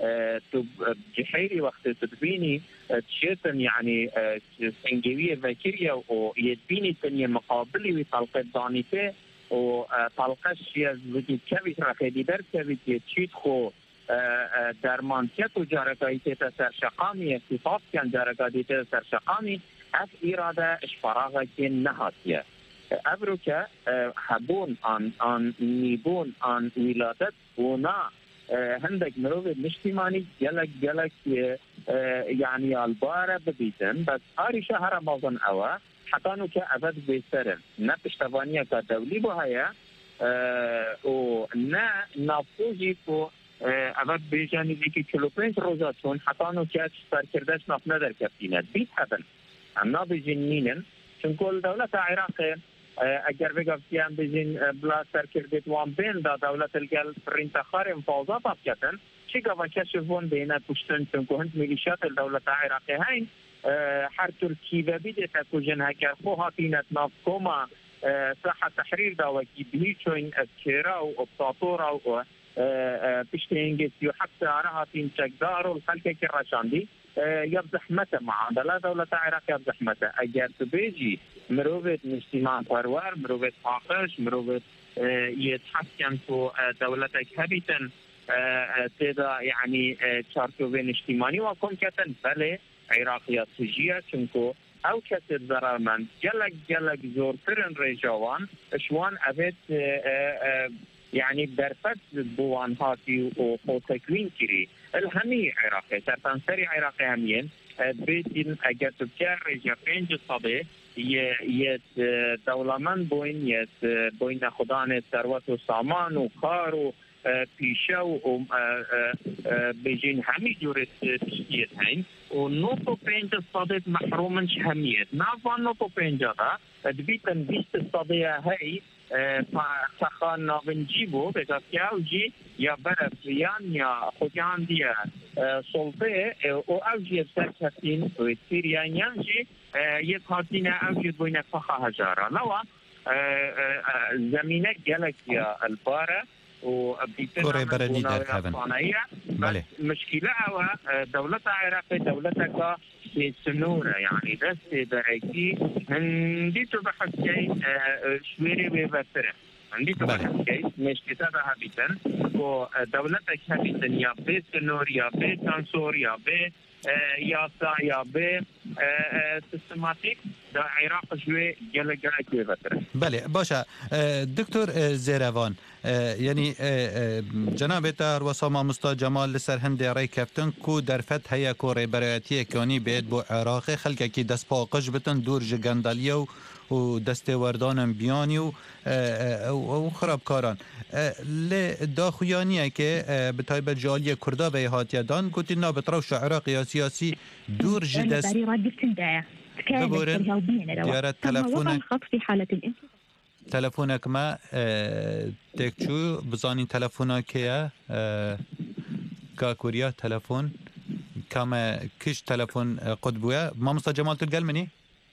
جحيري وقت تدبيني تشيتن يعني سنجوية ذاكرية ويدبيني تنية مقابلي وطلقة دانيته وطلقة شيء زوجي كبير رخيدي در كبير تشيت خو درمانتیت و جارگاییت سرشقامی اختصاص کن جارگاییت سرشقامی اف ایراده اشفراغه که نهاتیه ابرو که حبون آن آن نیبون آن ولادت اونا هندك مروه مجتمعي جلك جلك يعني البارة ببيتن بس هاري شهر رمضان أوا حتى نو كأبد بيسرن نبش تبانية كدولي بهايا و نا نافوجي كو اول بیجانی که چهل و پنج روزاتون حتی نو که سرکردش ناف ندر کفتینه بیت هبن هم نا بیجنینن چون کل دولت عراق اگر بگفتیم بیجن بلا سرکردت وان بین دا دولت الگل فرینتخار مفاوضات افکتن چی گوه کشفون بینه پشتن چون که هند میلیشات دولت عراق هین هر ترکی و بیده تکو جنه که خوهاتینت ناف کوما ساحة تحرير دا وكي بيچوين اسكيرا و ابساطورا و بشتينجسي وحتى راهاتين تقدار والخلق كراشاندي يبزح متى مع لا دولة عراق يبزح متى اجر تبيجي مروفة اجتماع فروار مروفة حاقش مروفة يتحكم في دولتك هبيتا تدا يعني شاركوين اجتماعي وكون كتن بله عراقية سجية چونكو او کسی ضرر من جلک جلک زورترن رجوان شوان ابد يعني برفت بوان هاتي و تكوين كري الهمی عراقی سرتانسری عراقی همین بیتین اگر تو بکر رجا پنج صده یه دولمن بوین یه بوین خدان ثروت و سامان و کار و پیشه و بجین همی جور تشکیت هین و نوت و پنج صده محرومنش همیت نافان نوت و پنج دا دبیتن بیست صده هی سخان نابنجی بو بگذار که اوجی یا برف یا خودیان دیا سلطه و اوجی سرکتین و سیریانیان جی یک هاتین اوجی بوین فخا هزارا لوا زمینه گلک یا الباره و كوري بردي در كابن بله مشكلة هو دولة العراق دولة سنورة يعني بس بريكي عندي تبحث كي شويري بيبتره عندي تبحث كي مش كتابها بيتن ودولة كابيتن يا بي سنور يا بي تنصور يا بي يا سا يا بي سيستماتيك دا عراق شوي جل جل بيبتره بله باشه دكتور زيروان یعنی جناب تر وسام مستا جمال لسر هند رای کفتن کو در فتح هيا کو ریبرایتی کانی بید بو عراق خلک کی دست پاقش بتن دور جگندالیو و دست وردان بیانی و او خرابکاران ل داخویانیه که به تایبه جالی کردا به هاتیدان گوتی نابط روش عراق یا سیاسی دور جدست ببورن دیارت تلفونک تلفونك ما تكتشو بزانين تلفونك يا كاكوريا تلفون كما كش تلفون قطبويا ما مصطفى جمال تلقى مني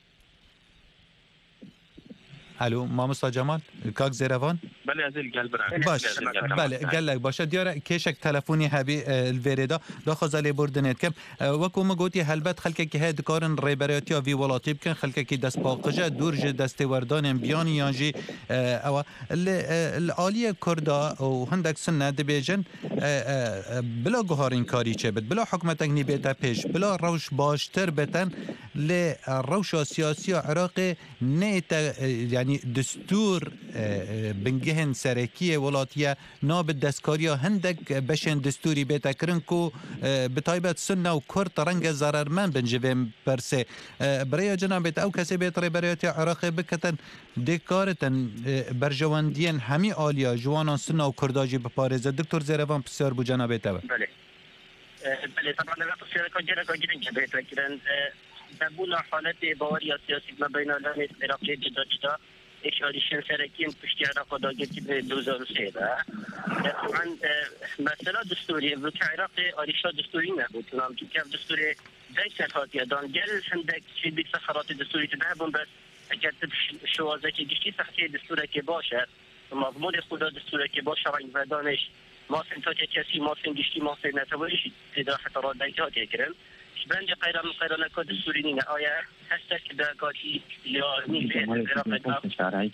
الو ما مصطفى جمال كاك زيروان بله ازل قلب باش بله قال لك باشه ديار كيشك تلفوني هبي الفيريدا دا خزالي بردنت كم وكو ما قلتي هلبت خلك كي هاد كارن ريبرياتيا في ولاتي بكن خلك كي دست باقجه دور ج دست وردان بياني يانجي او الاليه كردا او هندك سنه دبيجن بلا جوهرين كاري چبت بلا حكومتك نيبتا پیش بلا روش باشتر بتن ل روش سياسي عراقي نيت يعني دستور بنجهن سرکیه ولاتیه ناب دستکاریا هندک بشن دستوری بیتا کرن کو بتایبت سنه و کرد رنگ ضرر من بنجویم برسه برای جنابت او کسی بیت ریبریاتی عراقی بکتن دکارتن برجواندین همی آلیا جوانان سنه و کرداجی بپارزه دکتر زیروان بسیار بو جنابت او بله بله طبعا لغا بسیار کنجره کنجره که بیتا کرن دبونا حالت باوریا سیاسی ما بین آلان عراقی جدا جدا اشاريشن سركين پشتی عراق داگرتی به دو هزار و سه طبعا مثلا دستوری بلوک عراقی آریشا دستوری نبود نام که کف دستوری دای سرحاتی دان گل هندک چی بیت سخرات دستوری تدهبون بس اگر شوازه که گشتی سختی دستوره که باشه مضمون خدا دستوره که باشه رنگ و دانش ما سنتا که کسی ما سن گشتی ما سن نتوانیش تدا حتی را دایتاتی کرن بند قیران قیران کد دستوری نینه آیا هست که در کاتی یا نیوه عراق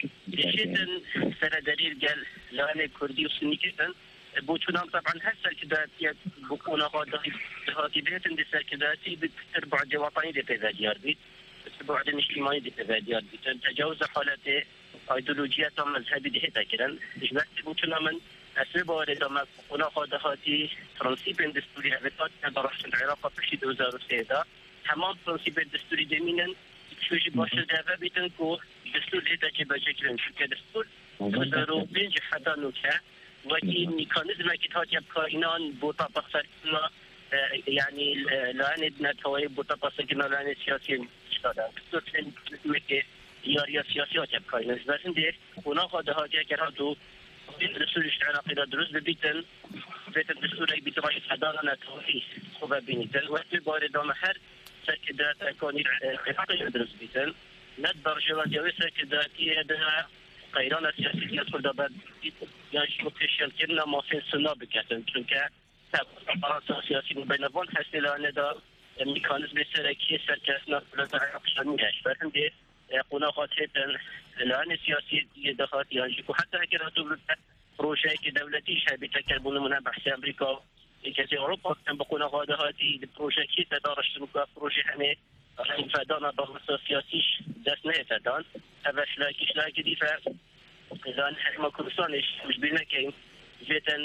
دیشتن سر دلیل گل لانه کردی و سنی کردن بوچونام طبعا هست که در بکونه ها دهاتی بیتن دی سر که دهاتی بتر بعد وطنی دی پیدا دیار بید بتر بعد اجتماعی دی پیدا دیار بید تجاوز حالت ایدئولوژیات و مذهبی دی هتا کرن اجبارتی بوچونامن اسباب وارد ما بکونه ها دهاتی ترانسیب دستوری هفتاد ندارشت العراق پشتی دو هزار و سه دا تمام ترانسیب دستوری دمینن شوشی باشه دعوه بیتن که دستور لیتا که بچه کرن چون دستور دو هزار و پنج حدا نوکه وكي ميكانيزم كي تاجب كائنان بوتا بخسرنا يعني لان نتوي بوتا بخسرنا لان سياسي شده دستور مكي ياريا سياسي تاجب كائنان بس دي هنا خد هاجي كراتو دستور العراقي درس ببيتن بيت الدستور اللي بيتبعي حضارة نتوي خوبا بينيتن وقت بارد مهر سكدات كوني العراقي درس بيتن ندر جوان جوي سكدات يدها قیران سیاسی یاد داد یعنی متشکل کردن ماسین سنا بکردن چون که تبعات سیاسی بینوان هستی لانه دا میکانیزم سرکی سرکسنا بلد عراقشان میگشت برهم دی قونا خاطرتن لانه سیاسی دخات یعنی که حتی اگر هاتو بلد پروژه که دولتی شبیه تکربون منه بحث امریکا کسی اروپا کن بقونا خاده هاتی پروژه کی تدارشتن که پروژه همه فدانا بغض سیاسیش دست نهتدان اوش لاکیش لاکی دیفر زان حکم کردستانش مش بینه که جیتن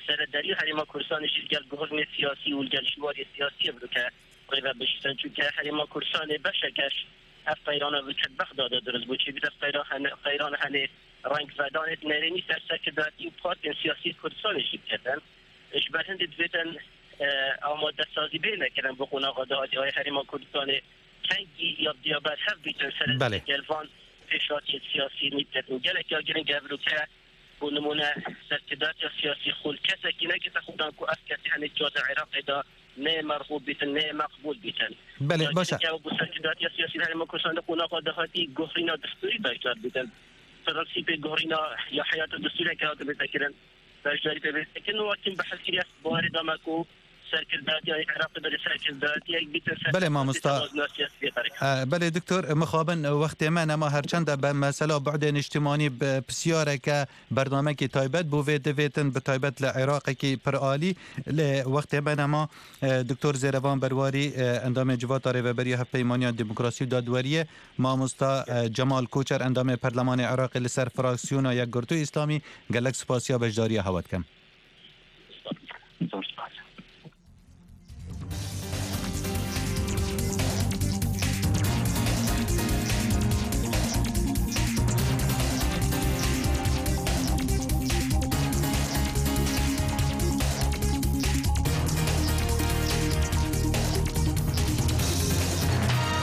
سرداری حریم کردستان شرکت گهرن سیاسی و الجلشواری سیاسی برو که قریبا بشتن چون که حریم کردستان بشکش اف قیران وکت بغداد درست بود چی بیت قیران هنه رنگ زدانت نرینی سرسکداتی و پارتین سیاسی کردستان شرکتن اجبار هندی دویتن آماده سازی بینه کردن بخون آقا دادی های حریم کردستان کنگی یا دیابت هف بیتن سر گلوان پیشاتی سیاسی نیبتن گلک یا گرن گبرو که و نمونه سرکدات یا سیاسی خول کسی که نه که تخودن که از کسی هنه جاز عراق دا نه مرغوب بیتن نه مقبول بیتن بله باشه که با سرکدات یا سیاسی حریم کردستان قناق دهاتی گهرینا دستوری داشتار بیتن فرانسیپ گهرینا یا حیات دستوری که آده بتکرن داشتاری ببیت که نوعاتی بحث کریست بارد آمکو سرکرداتی یا عراق داری سرکرداتی یک بیتن بله ما مستا بله دکتور مخابن وقت ما نما هرچند به مسئله بعد اجتماعی بسیاره که برنامه کی تایبت بو وید ویتن به تایبت لعراق کی پرعالی ل وقت ما نما دکتور زیروان برواری اندام جوات ریوبری هف پیمانی دموکراسی و دادوریه ما مستا جمال کوچر اندام پارلمان عراق لسر فراکسیون یک گروه اسلامی گلک سپاسیا بجداری هوات کم